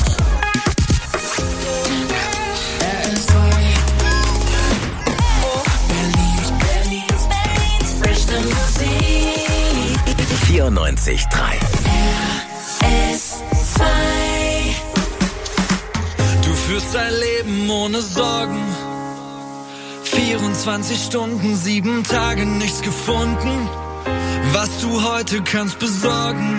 vierundneunzig Komma drei R S zwei. Du führst ein Leben ohne Sorgen. vierundzwanzig Stunden, sieben Tage, nichts gefunden, was du heute kannst besorgen.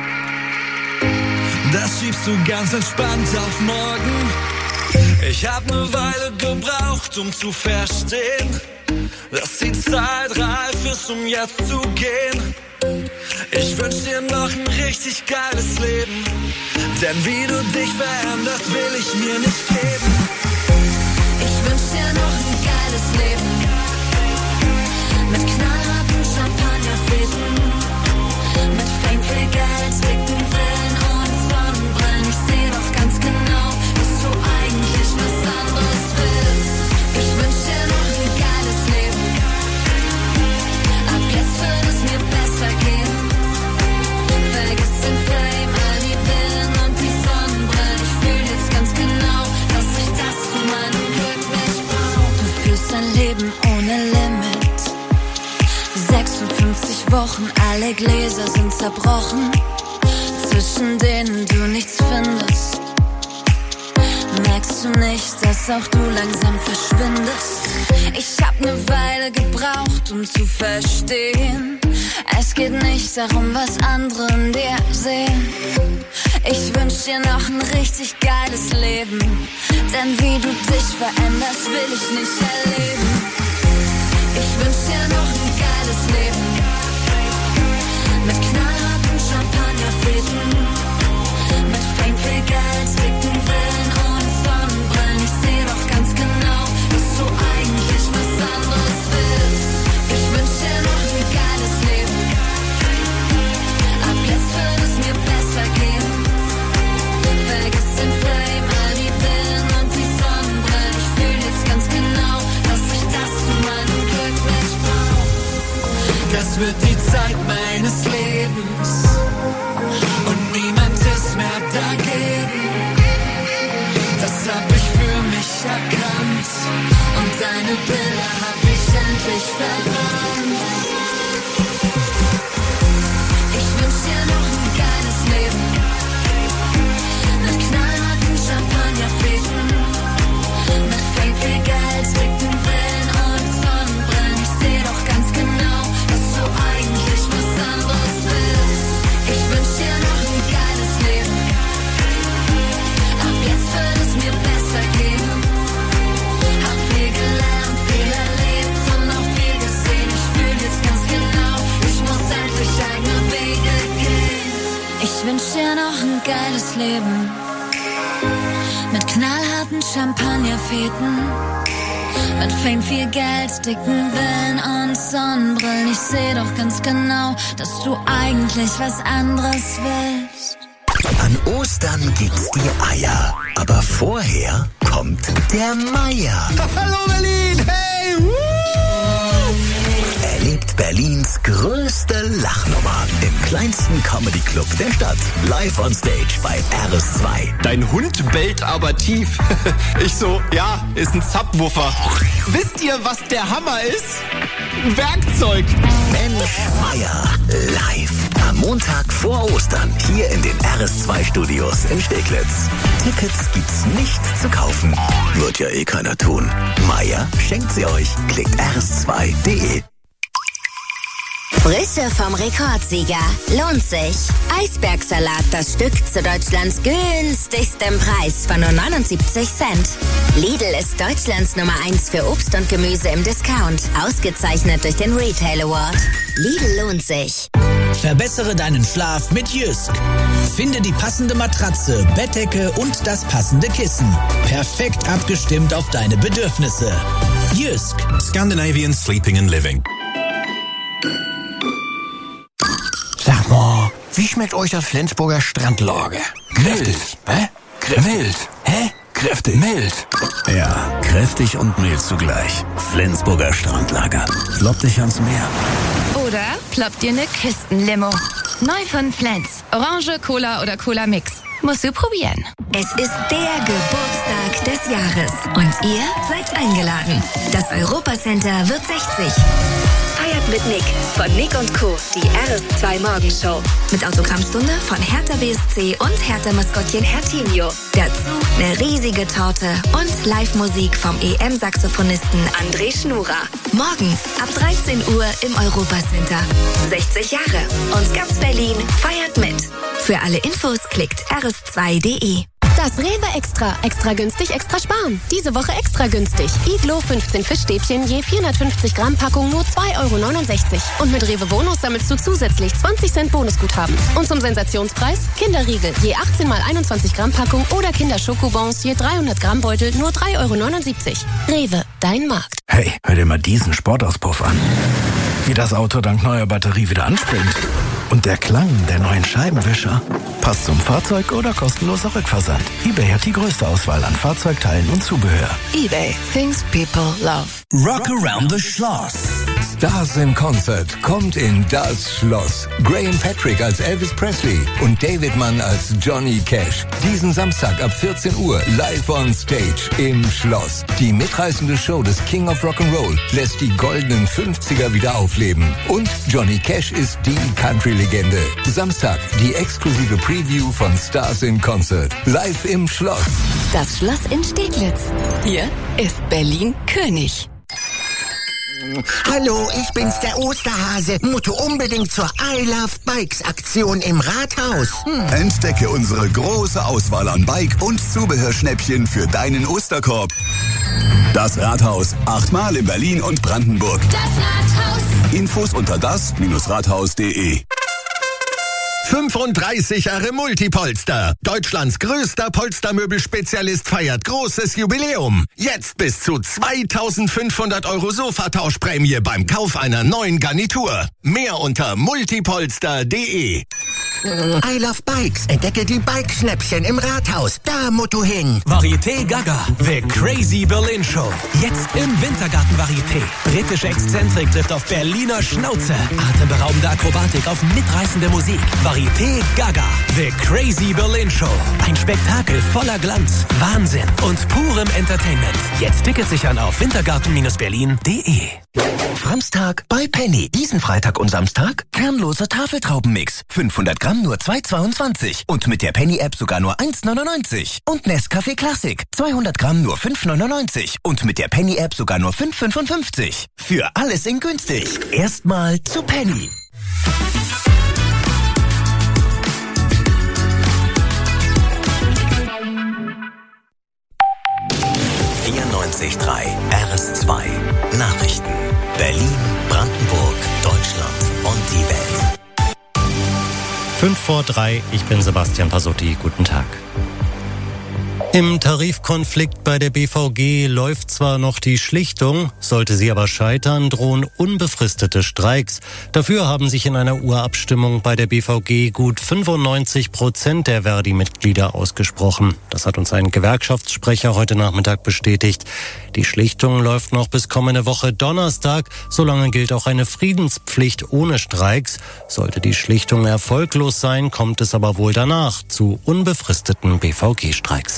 Das schiebst du ganz entspannt auf morgen. Ich hab ne Weile gebraucht, um zu verstehen, dass die Zeit reif ist, um jetzt zu gehen. Ich wünsch dir noch ein richtig geiles Leben, denn wie du dich veränderst, will ich mir nicht geben. Ich wünsch dir noch ein geiles Leben, mit knallharten Champagnerfäden, mit Fame, viel Geld, dicken Villen und Sonnenbrillen. Ich seh doch ganz genau, dass du eigentlich was anderes willst. Ich wünsch dir noch ein geiles Leben, ab jetzt wird es mir besser gehen. Vergiss den Fame, all die Villen und die Sonnenbrillen. Ich fühl jetzt ganz genau, dass ich das zu meinem Glück nicht brauch. Du führst ein Leben ohne Limit, sechsundfünfzig Wochen, alle Gläser sind zerbrochen, zwischen denen du nichts findest. Merkst du nicht, dass auch du langsam verschwindest? Ich hab ne Weile gebraucht, um zu verstehen, es geht nicht darum, was andere in dir sehen. Ich wünsch dir noch ein richtig geiles Leben, denn wie du dich veränderst, will ich nicht erleben. Ich wünsch dir noch ein geiles Leben, mit knallharten Champagnerfäden, mit Fame, viel Geld, dicken Villen und Sonnenbrillen. Ich seh doch ganz genau, dass du eigentlich was anderes willst. Ich wünsch dir noch ein geiles Leben, ab jetzt wird es mir besser gehen. Vergiss den Fame, all die Villen und die Sonnenbrillen. Ich fühl jetzt ganz genau, dass ich das zu meinem Glück nicht brauch. Das wird die Zeit meines Lebens und niemand ist mehr dagegen. Das hab ich für mich erkannt und deine Bilder hab ich endlich verbannt. Ich wünsch dir noch ein geiles Leben, mit knallharten Champagnerfäden, mit Fame, viel Geld, dicken Villen und Sonnenbrillen. Ich seh doch ganz genau, dass du eigentlich was anderes willst. Ich wünsch dir noch ein geiles Leben, ab jetzt wird es mir besser gehen. Hab viel gelernt, viel erlebt und auch viel gesehen. Ich fühl jetzt ganz genau, ich muss endlich eigene Wege gehen. Ich wünsch dir noch ein geiles Leben, mit knallharten Champagnerfäden, mit Fame, viel Geld, dicken Villen und Sonnenbrillen. Ich seh doch ganz genau, dass du eigentlich was anderes willst. An Ostern gibt's die Eier. Aber vorher kommt der Meier. Hallo Berlin, hey! Woo! Erlebt Berlin Deutschlands größte Lachnummer im kleinsten Comedy-Club der Stadt. Live on Stage bei R S zwei. Dein Hund bellt aber tief. Ich so, ja, ist ein Subwoofer. Wisst ihr, was der Hammer ist? Ein Werkzeug. Mensch Meier live. Am Montag vor Ostern hier in den R S zwei Studios in Steglitz. Tickets gibt's nicht zu kaufen. Wird ja eh keiner tun. Meier schenkt sie euch. Klickt r s zwei punkt d e. Frische vom Rekordsieger. Lohnt sich. Eisbergsalat, das Stück zu Deutschlands günstigstem Preis von nur neunundsiebzig Cent. Lidl ist Deutschlands Nummer eins für Obst und Gemüse im Discount. Ausgezeichnet durch den Retail Award. Lidl lohnt sich. Verbessere deinen Schlaf mit Jysk. Finde die passende Matratze, Bettdecke und das passende Kissen. Perfekt abgestimmt auf deine Bedürfnisse. Jysk. Scandinavian Sleeping and Living. Sag mal, wie schmeckt euch das Flensburger Strandlager? Kräftig. Hä? Mild. Hä? Kräftig. Mild. Ja, kräftig und mild zugleich. Flensburger Strandlager. Plopp dich ans Meer. Oder ploppt dir eine Küstenlimo. Neu von Flens. Orange, Cola oder Cola Mix. Musst du probieren. Es ist der Geburtstag des Jahres und ihr seid eingeladen. Das Europacenter wird sechzig. Feiert mit Nick von Nick und Co. die R S zwei Morgenshow. Mit Autogrammstunde von Hertha B S C und Hertha-Maskottchen Hertinho. Dazu eine riesige Torte und Live-Musik vom E M-Saxophonisten André Schnura. Morgen ab dreizehn Uhr im Europacenter. sechzig Jahre und ganz Berlin feiert mit. Für alle Infos klickt r s zwei punkt d e. Das Rewe Extra. Extra günstig, extra sparen. Diese Woche extra günstig. Iglo fünfzehn Fischstäbchen je vierhundertfünfzig Gramm Packung nur zwei Euro neunundsechzig. Und mit Rewe Bonus sammelst du zusätzlich zwanzig Cent Bonusguthaben. Und zum Sensationspreis Kinderriegel je achtzehn mal einundzwanzig Gramm Packung oder Kinderschokobons je dreihundert Gramm Beutel nur drei Euro neunundsiebzig. Rewe, dein Markt. Hey, hör dir mal diesen Sportauspuff an. Wie das Auto dank neuer Batterie wieder anspringt. Und der Klang der neuen Scheibenwischer. Passt zum Fahrzeug oder kostenloser Rückversand. eBay hat die größte Auswahl an Fahrzeugteilen und Zubehör. eBay. Things people love. Rock around the Schloss. Stars in Concert kommt in das Schloss. Graham Patrick als Elvis Presley und David Mann als Johnny Cash. Diesen Samstag ab vierzehn Uhr live on stage im Schloss. Die mitreißende Show des King of Rock'n'Roll lässt die goldenen fünfziger wieder aufleben. Und Johnny Cash ist die Country-Legende. Samstag die exklusive Preview von Stars in Concert. Live im Schloss. Das Schloss in Steglitz. Hier ist Berlin König. Hallo, ich bin's, der Osterhase. Musst du unbedingt zur I Love Bikes Aktion im Rathaus. Hm. Entdecke unsere große Auswahl an Bike- und Zubehörschnäppchen für deinen Osterkorb. Das Rathaus. Achtmal in Berlin und Brandenburg. Das Rathaus. Infos unter das Rathaus punkt de. fünfunddreißig Jahre Multipolster. Deutschlands größter Polstermöbelspezialist feiert großes Jubiläum. Jetzt bis zu zweitausendfünfhundert Euro Sofatauschprämie beim Kauf einer neuen Garnitur. Mehr unter multipolster punkt de. I Love Bikes. Entdecke die Bikeschnäppchen im Rathaus. Da musst du hin. Varieté Gaga. The Crazy Berlin Show. Jetzt im Wintergarten Varieté. Britische Exzentrik trifft auf Berliner Schnauze. Atemberaubende Akrobatik auf mitreißende Musik. Varieté Gaga. The Crazy Berlin Show. Ein Spektakel voller Glanz, Wahnsinn und purem Entertainment. Jetzt Tickets sichern auf wintergarten berlin punkt de. Framstag bei Penny. Diesen Freitag und Samstag kernloser Tafeltraubenmix. fünfhundert Gramm nur zwei Euro zweiundzwanzig. Und mit der Penny-App sogar nur eins Euro neunundneunzig. Und Nescafé Classic. zweihundert Gramm nur fünf Euro neunundneunzig. Und mit der Penny-App sogar nur fünf Euro fünfundfünfzig. Für alles in günstig. Erstmal zu Penny. vierundneunzig Komma drei R S zwei. Nachrichten. Berlin, Brandenburg, Deutschland und die Welt. Fünf vor drei, ich bin Sebastian Pasotti. Guten Tag. Im Tarifkonflikt bei der B V G läuft zwar noch die Schlichtung, sollte sie aber scheitern, drohen unbefristete Streiks. Dafür haben sich in einer Urabstimmung bei der B V G gut fünfundneunzig Prozent der Verdi-Mitglieder ausgesprochen. Das hat uns ein Gewerkschaftssprecher heute Nachmittag bestätigt. Die Schlichtung läuft noch bis kommende Woche Donnerstag. Solange gilt auch eine Friedenspflicht ohne Streiks. Sollte die Schlichtung erfolglos sein, kommt es aber wohl danach zu unbefristeten B V G-Streiks.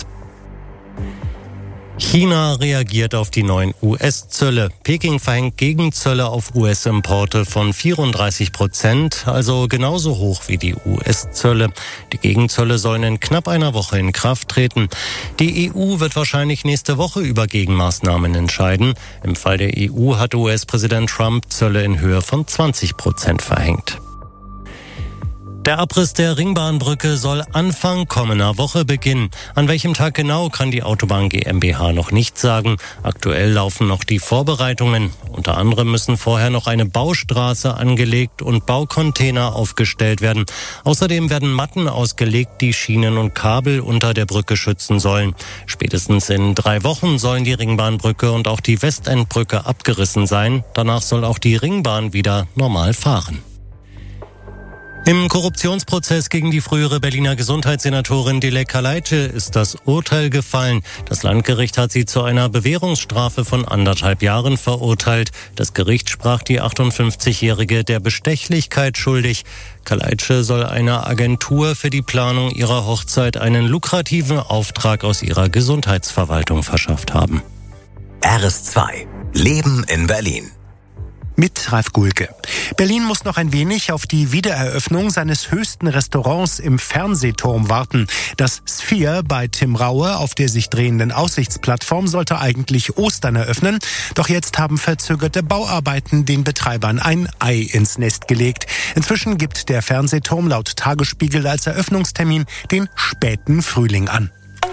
China reagiert auf die neuen U S-Zölle. Peking verhängt Gegenzölle auf U S-Importe von vierunddreißig Prozent, also genauso hoch wie die U S-Zölle. Die Gegenzölle sollen in knapp einer Woche in Kraft treten. Die E U wird wahrscheinlich nächste Woche über Gegenmaßnahmen entscheiden. Im Fall der E U hat U S-Präsident Trump Zölle in Höhe von zwanzig Prozent verhängt. Der Abriss der Ringbahnbrücke soll Anfang kommender Woche beginnen. An welchem Tag genau, kann die Autobahn GmbH noch nicht sagen. Aktuell laufen noch die Vorbereitungen. Unter anderem müssen vorher noch eine Baustraße angelegt und Baucontainer aufgestellt werden. Außerdem werden Matten ausgelegt, die Schienen und Kabel unter der Brücke schützen sollen. Spätestens in drei Wochen sollen die Ringbahnbrücke und auch die Westendbrücke abgerissen sein. Danach soll auch die Ringbahn wieder normal fahren. Im Korruptionsprozess gegen die frühere Berliner Gesundheitssenatorin Dilek Kaleitsche ist das Urteil gefallen. Das Landgericht hat sie zu einer Bewährungsstrafe von anderthalb Jahren verurteilt. Das Gericht sprach die achtundfünfzigjährige der Bestechlichkeit schuldig. Kaleitsche soll einer Agentur für die Planung ihrer Hochzeit einen lukrativen Auftrag aus ihrer Gesundheitsverwaltung verschafft haben. R S zwei. Leben in Berlin. Mit Ralf Gulke. Berlin muss noch ein wenig auf die Wiedereröffnung seines höchsten Restaurants im Fernsehturm warten. Das Sphere bei Tim Raue auf der sich drehenden Aussichtsplattform sollte eigentlich Ostern eröffnen. Doch jetzt haben verzögerte Bauarbeiten den Betreibern ein Ei ins Nest gelegt. Inzwischen gibt der Fernsehturm laut Tagesspiegel als Eröffnungstermin den späten Frühling an.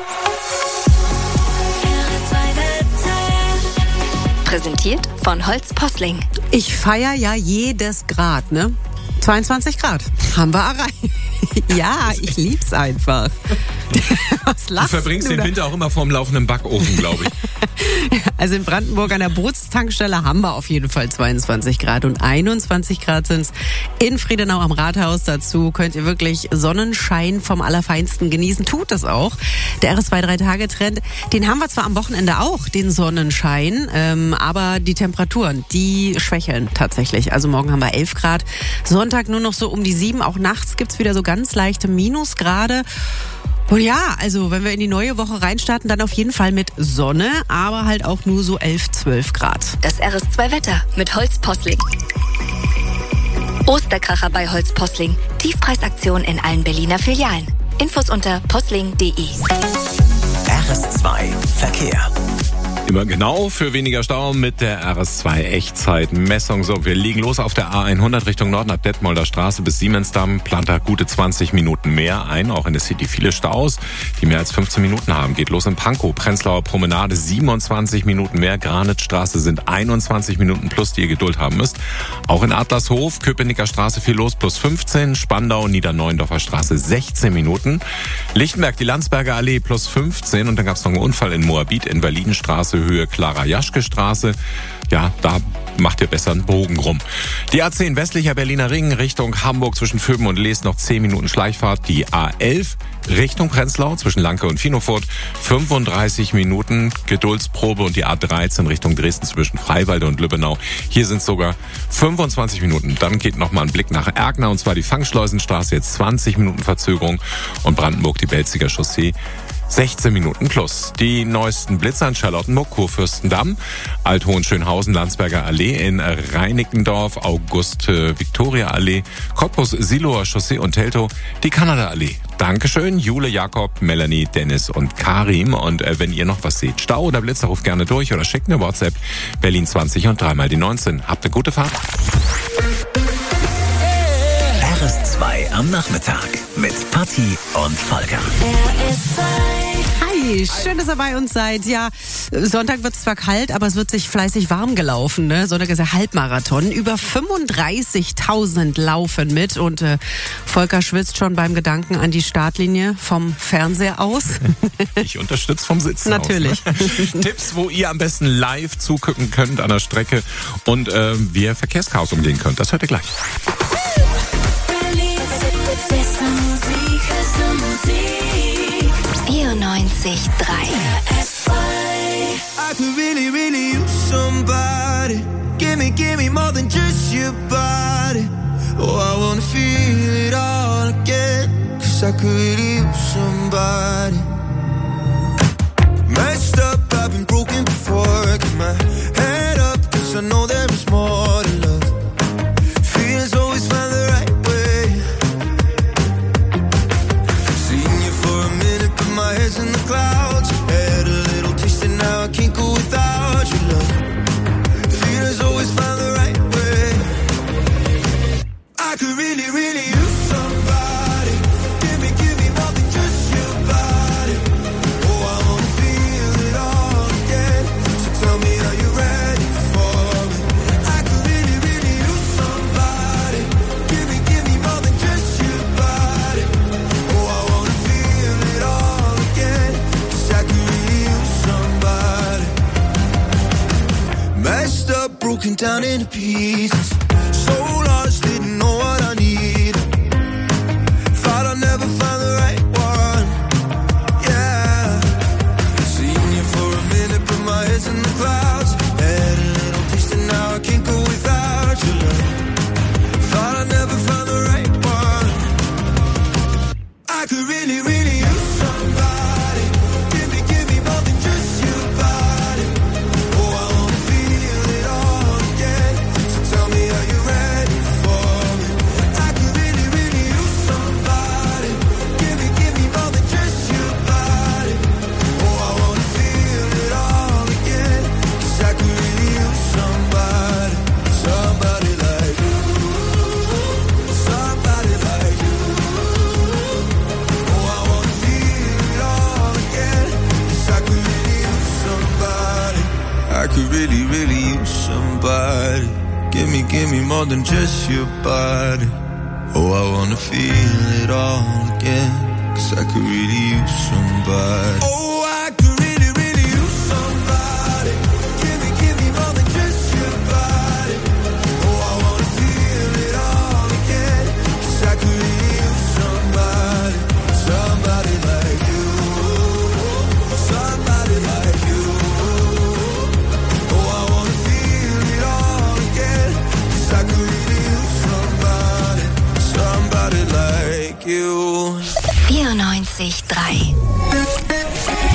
Präsentiert von Holz Posling. Ich feiere ja jedes Grad, ne? zweiundzwanzig Grad haben wir erreicht. Ja, ich lieb's einfach. Was lachst du verbringst du den Winter auch immer vorm laufenden Backofen, glaube ich. Also in Brandenburg an der Bootstankstelle haben wir auf jeden Fall zweiundzwanzig Grad und einundzwanzig Grad sind's in Friedenau am Rathaus. Dazu könnt ihr wirklich Sonnenschein vom Allerfeinsten genießen. Tut das auch. Der R S zwei drei Tage Trend, den haben wir zwar am Wochenende auch, den Sonnenschein, ähm, aber die Temperaturen, die schwächeln tatsächlich. Also morgen haben wir elf Grad, Sonntag nur noch so um die sieben. Auch nachts gibt's wieder so ganz leichte Minusgrade. Und ja, also wenn wir in die neue Woche reinstarten, dann auf jeden Fall mit Sonne, aber halt auch nur so elf, zwölf Grad. Das R S zwei Wetter mit Holz Posling. Osterkracher bei Holz Posling. Tiefpreisaktion in allen Berliner Filialen. Infos unter posling punkt de. R S zwei Verkehr. Immer genau für weniger Stau mit der R S zwei Echtzeitmessung. So, wir legen los auf der A hundert Richtung Norden ab Detmolder Straße bis Siemensdamm. Plant da gute zwanzig Minuten mehr ein. Auch in der City viele Staus, die mehr als fünfzehn Minuten haben. Geht los in Pankow, Prenzlauer Promenade siebenundzwanzig Minuten mehr. Granitstraße sind einundzwanzig Minuten plus, die ihr Geduld haben müsst. Auch in Adlershof, Köpenicker Straße viel los, plus fünfzehn. Spandau, Niederneuendorfer Straße sechzehn Minuten. Lichtenberg, die Landsberger Allee plus fünfzehn. Und dann gab es noch einen Unfall in Moabit, Invalidenstraße, Höhe Clara-Jaschke-Straße. Ja, da macht ihr besser einen Bogen rum. Die A zehn westlicher Berliner Ring Richtung Hamburg zwischen Vöben und Lees noch zehn Minuten Schleichfahrt. Die A elf Richtung Prenzlau zwischen Lanke und Finofurt fünfunddreißig Minuten Geduldsprobe. Und die A dreizehn Richtung Dresden zwischen Freiwalde und Lübbenau. Hier sind sogar fünfundzwanzig Minuten. Dann geht noch mal ein Blick nach Erkner, und zwar die Fangschleusenstraße, jetzt zwanzig Minuten Verzögerung. Und Brandenburg, die Belziger Chaussee, sechzehn Minuten plus. Die neuesten Blitzer in Charlottenburg, Kurfürstendamm, Alt-Hohenschönhausen, Landsberger Allee, in Reinickendorf, August-Victoria-Allee, Cottbus, Siloer Chaussee und Teltow, die Kanada-Allee. Dankeschön, Jule, Jakob, Melanie, Dennis und Karim. Und äh, wenn ihr noch was seht, Stau oder Blitzer, ruft gerne durch oder schickt eine WhatsApp, Berlin zwanzig und dreimal die neunzehn. Habt eine gute Fahrt. R S zwei am Nachmittag mit Patti und Volker. Hi, Olli, schön, dass ihr bei uns seid. Ja, Sonntag wird es zwar kalt, aber es wird sich fleißig warm gelaufen. Ne? Sonntag ist ja Halbmarathon. Über fünfunddreißigtausend laufen mit und äh, Volker schwitzt schon beim Gedanken an die Startlinie vom Fernseher aus. Ich unterstütze vom Sitzen Natürlich. aus. Ne? Tipps, wo ihr am besten live zugucken könnt an der Strecke und äh, wie ihr Verkehrschaos umgehen könnt. Das hört ihr gleich. vierundneunzig drei. I could really, really use somebody. Give me, give me more than just your body. Oh, I wanna feel it all again. Cause I could really use somebody. Messed up, I've been broken before. Keep my head up, cause I know there is more to love. Feelings always find the right way. Seen you for a minute, but my head's in the clouds. Had a little taste and now I can't go without your love. Feelings always find the right way. I could really, really use somebody. Give me, give me more than just your body. Oh, I wanna feel it all again. So tell me, are you ready for me? I could really, really use somebody. Give me, give me more than just your body. Oh, I wanna feel it all again. Cause I could really use somebody. Messed up, broken down into pieces. So lost, didn't know what I needed. Thought I'd never find the right one. Yeah. Seen you for a minute, but my head's in the clouds. Had a little taste and now I can't go without your love. Thought I'd never find the right one. I could really, really use somebody. Give me, give me more than just your body. Oh, I wanna feel it all again. So tell me, are you ready for me? I could really, really use somebody. Give me, give me more than just your body. Oh, I wanna feel it all again. Cause I could really use somebody. Somebody like you. Somebody like you. Oh, I wanna feel it all again. Cause I could really use somebody. I could really, really use somebody. Give me, give me more than just your body. Oh, I wanna feel it all again. Cause I could really use somebody. Oh, I could really, really use somebody. Give me, give me more than just your body. Oh, I wanna feel it all again. Cause I could really use somebody. Somebody like you. Somebody like you. Oh, I wanna feel it all again. Cause I could really use somebody. Somebody like you. vierundneunzig drei.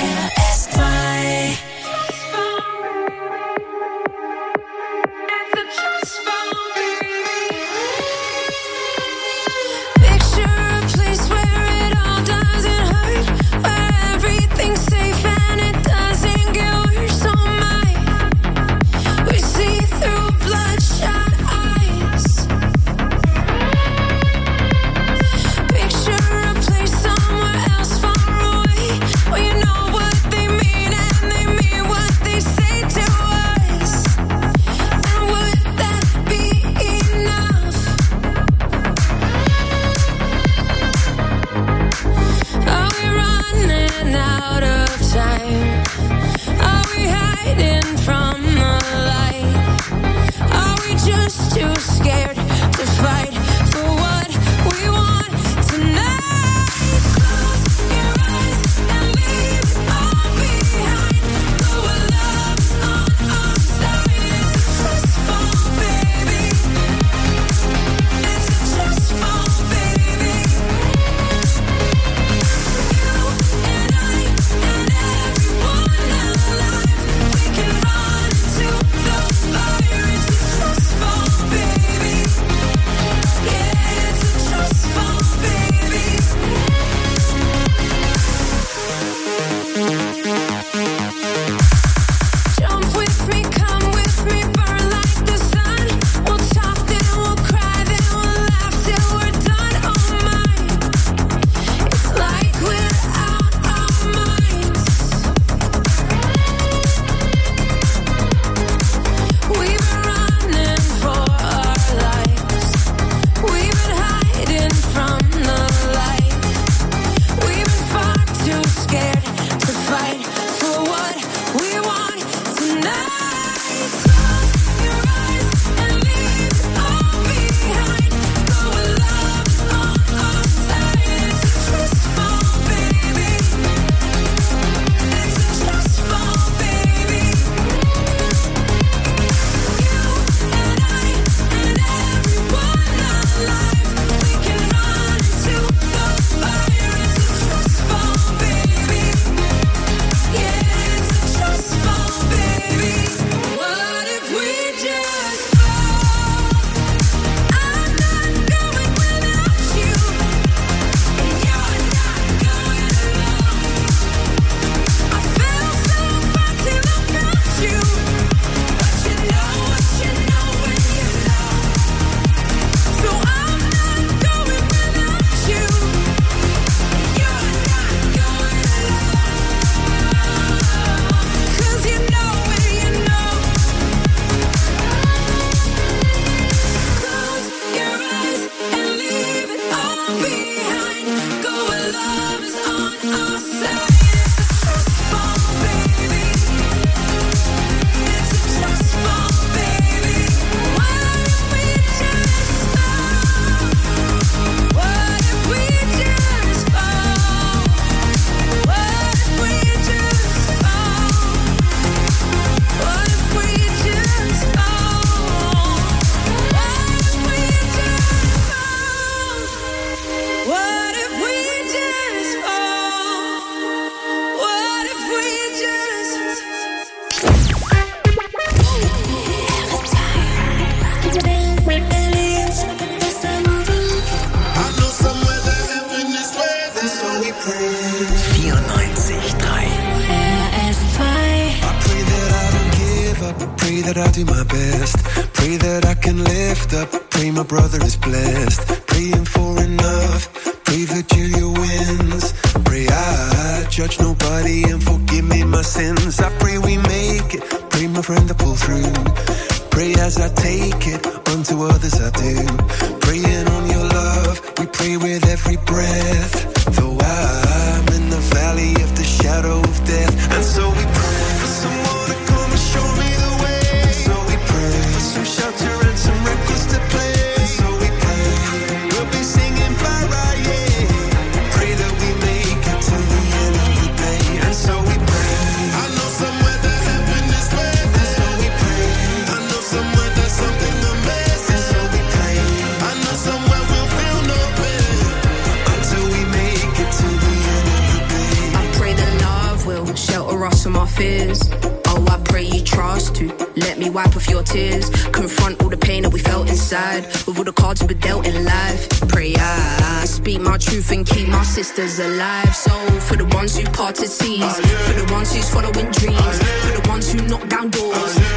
that I do my best. Pray that I can lift up. Pray my brother is blessed. Praying for enough. Pray Virgilia wins. Pray I judge nobody and forgive me my sins. I pray we make it. Pray my friend to pull through. Pray as I take it, unto others I do. Praying on your love, we pray with every breath. Though I'm in the valley of the shadow of death. And so we pray for someone to come and show me the way. And so we pray for some shelter and some records to play. And so we pray, we'll be singing by right, yeah. Pray that we make it to the end of the day. And so we pray, I know somewhere that heaven is waiting. And so we pray, I know somewhere there's something amazing. And so we pray, I know somewhere we'll feel no pain until we make it to the end of the day. I pray that love will shelter us from our fears. Oh, I pray you trust to let me wipe off your tears. Confront all the pain that we felt inside with all the cards we were dealt in life. Pray I speak my truth and keep my sisters alive. So for the ones who parted seas, for the ones who's following dreams, for the ones who knock down doors,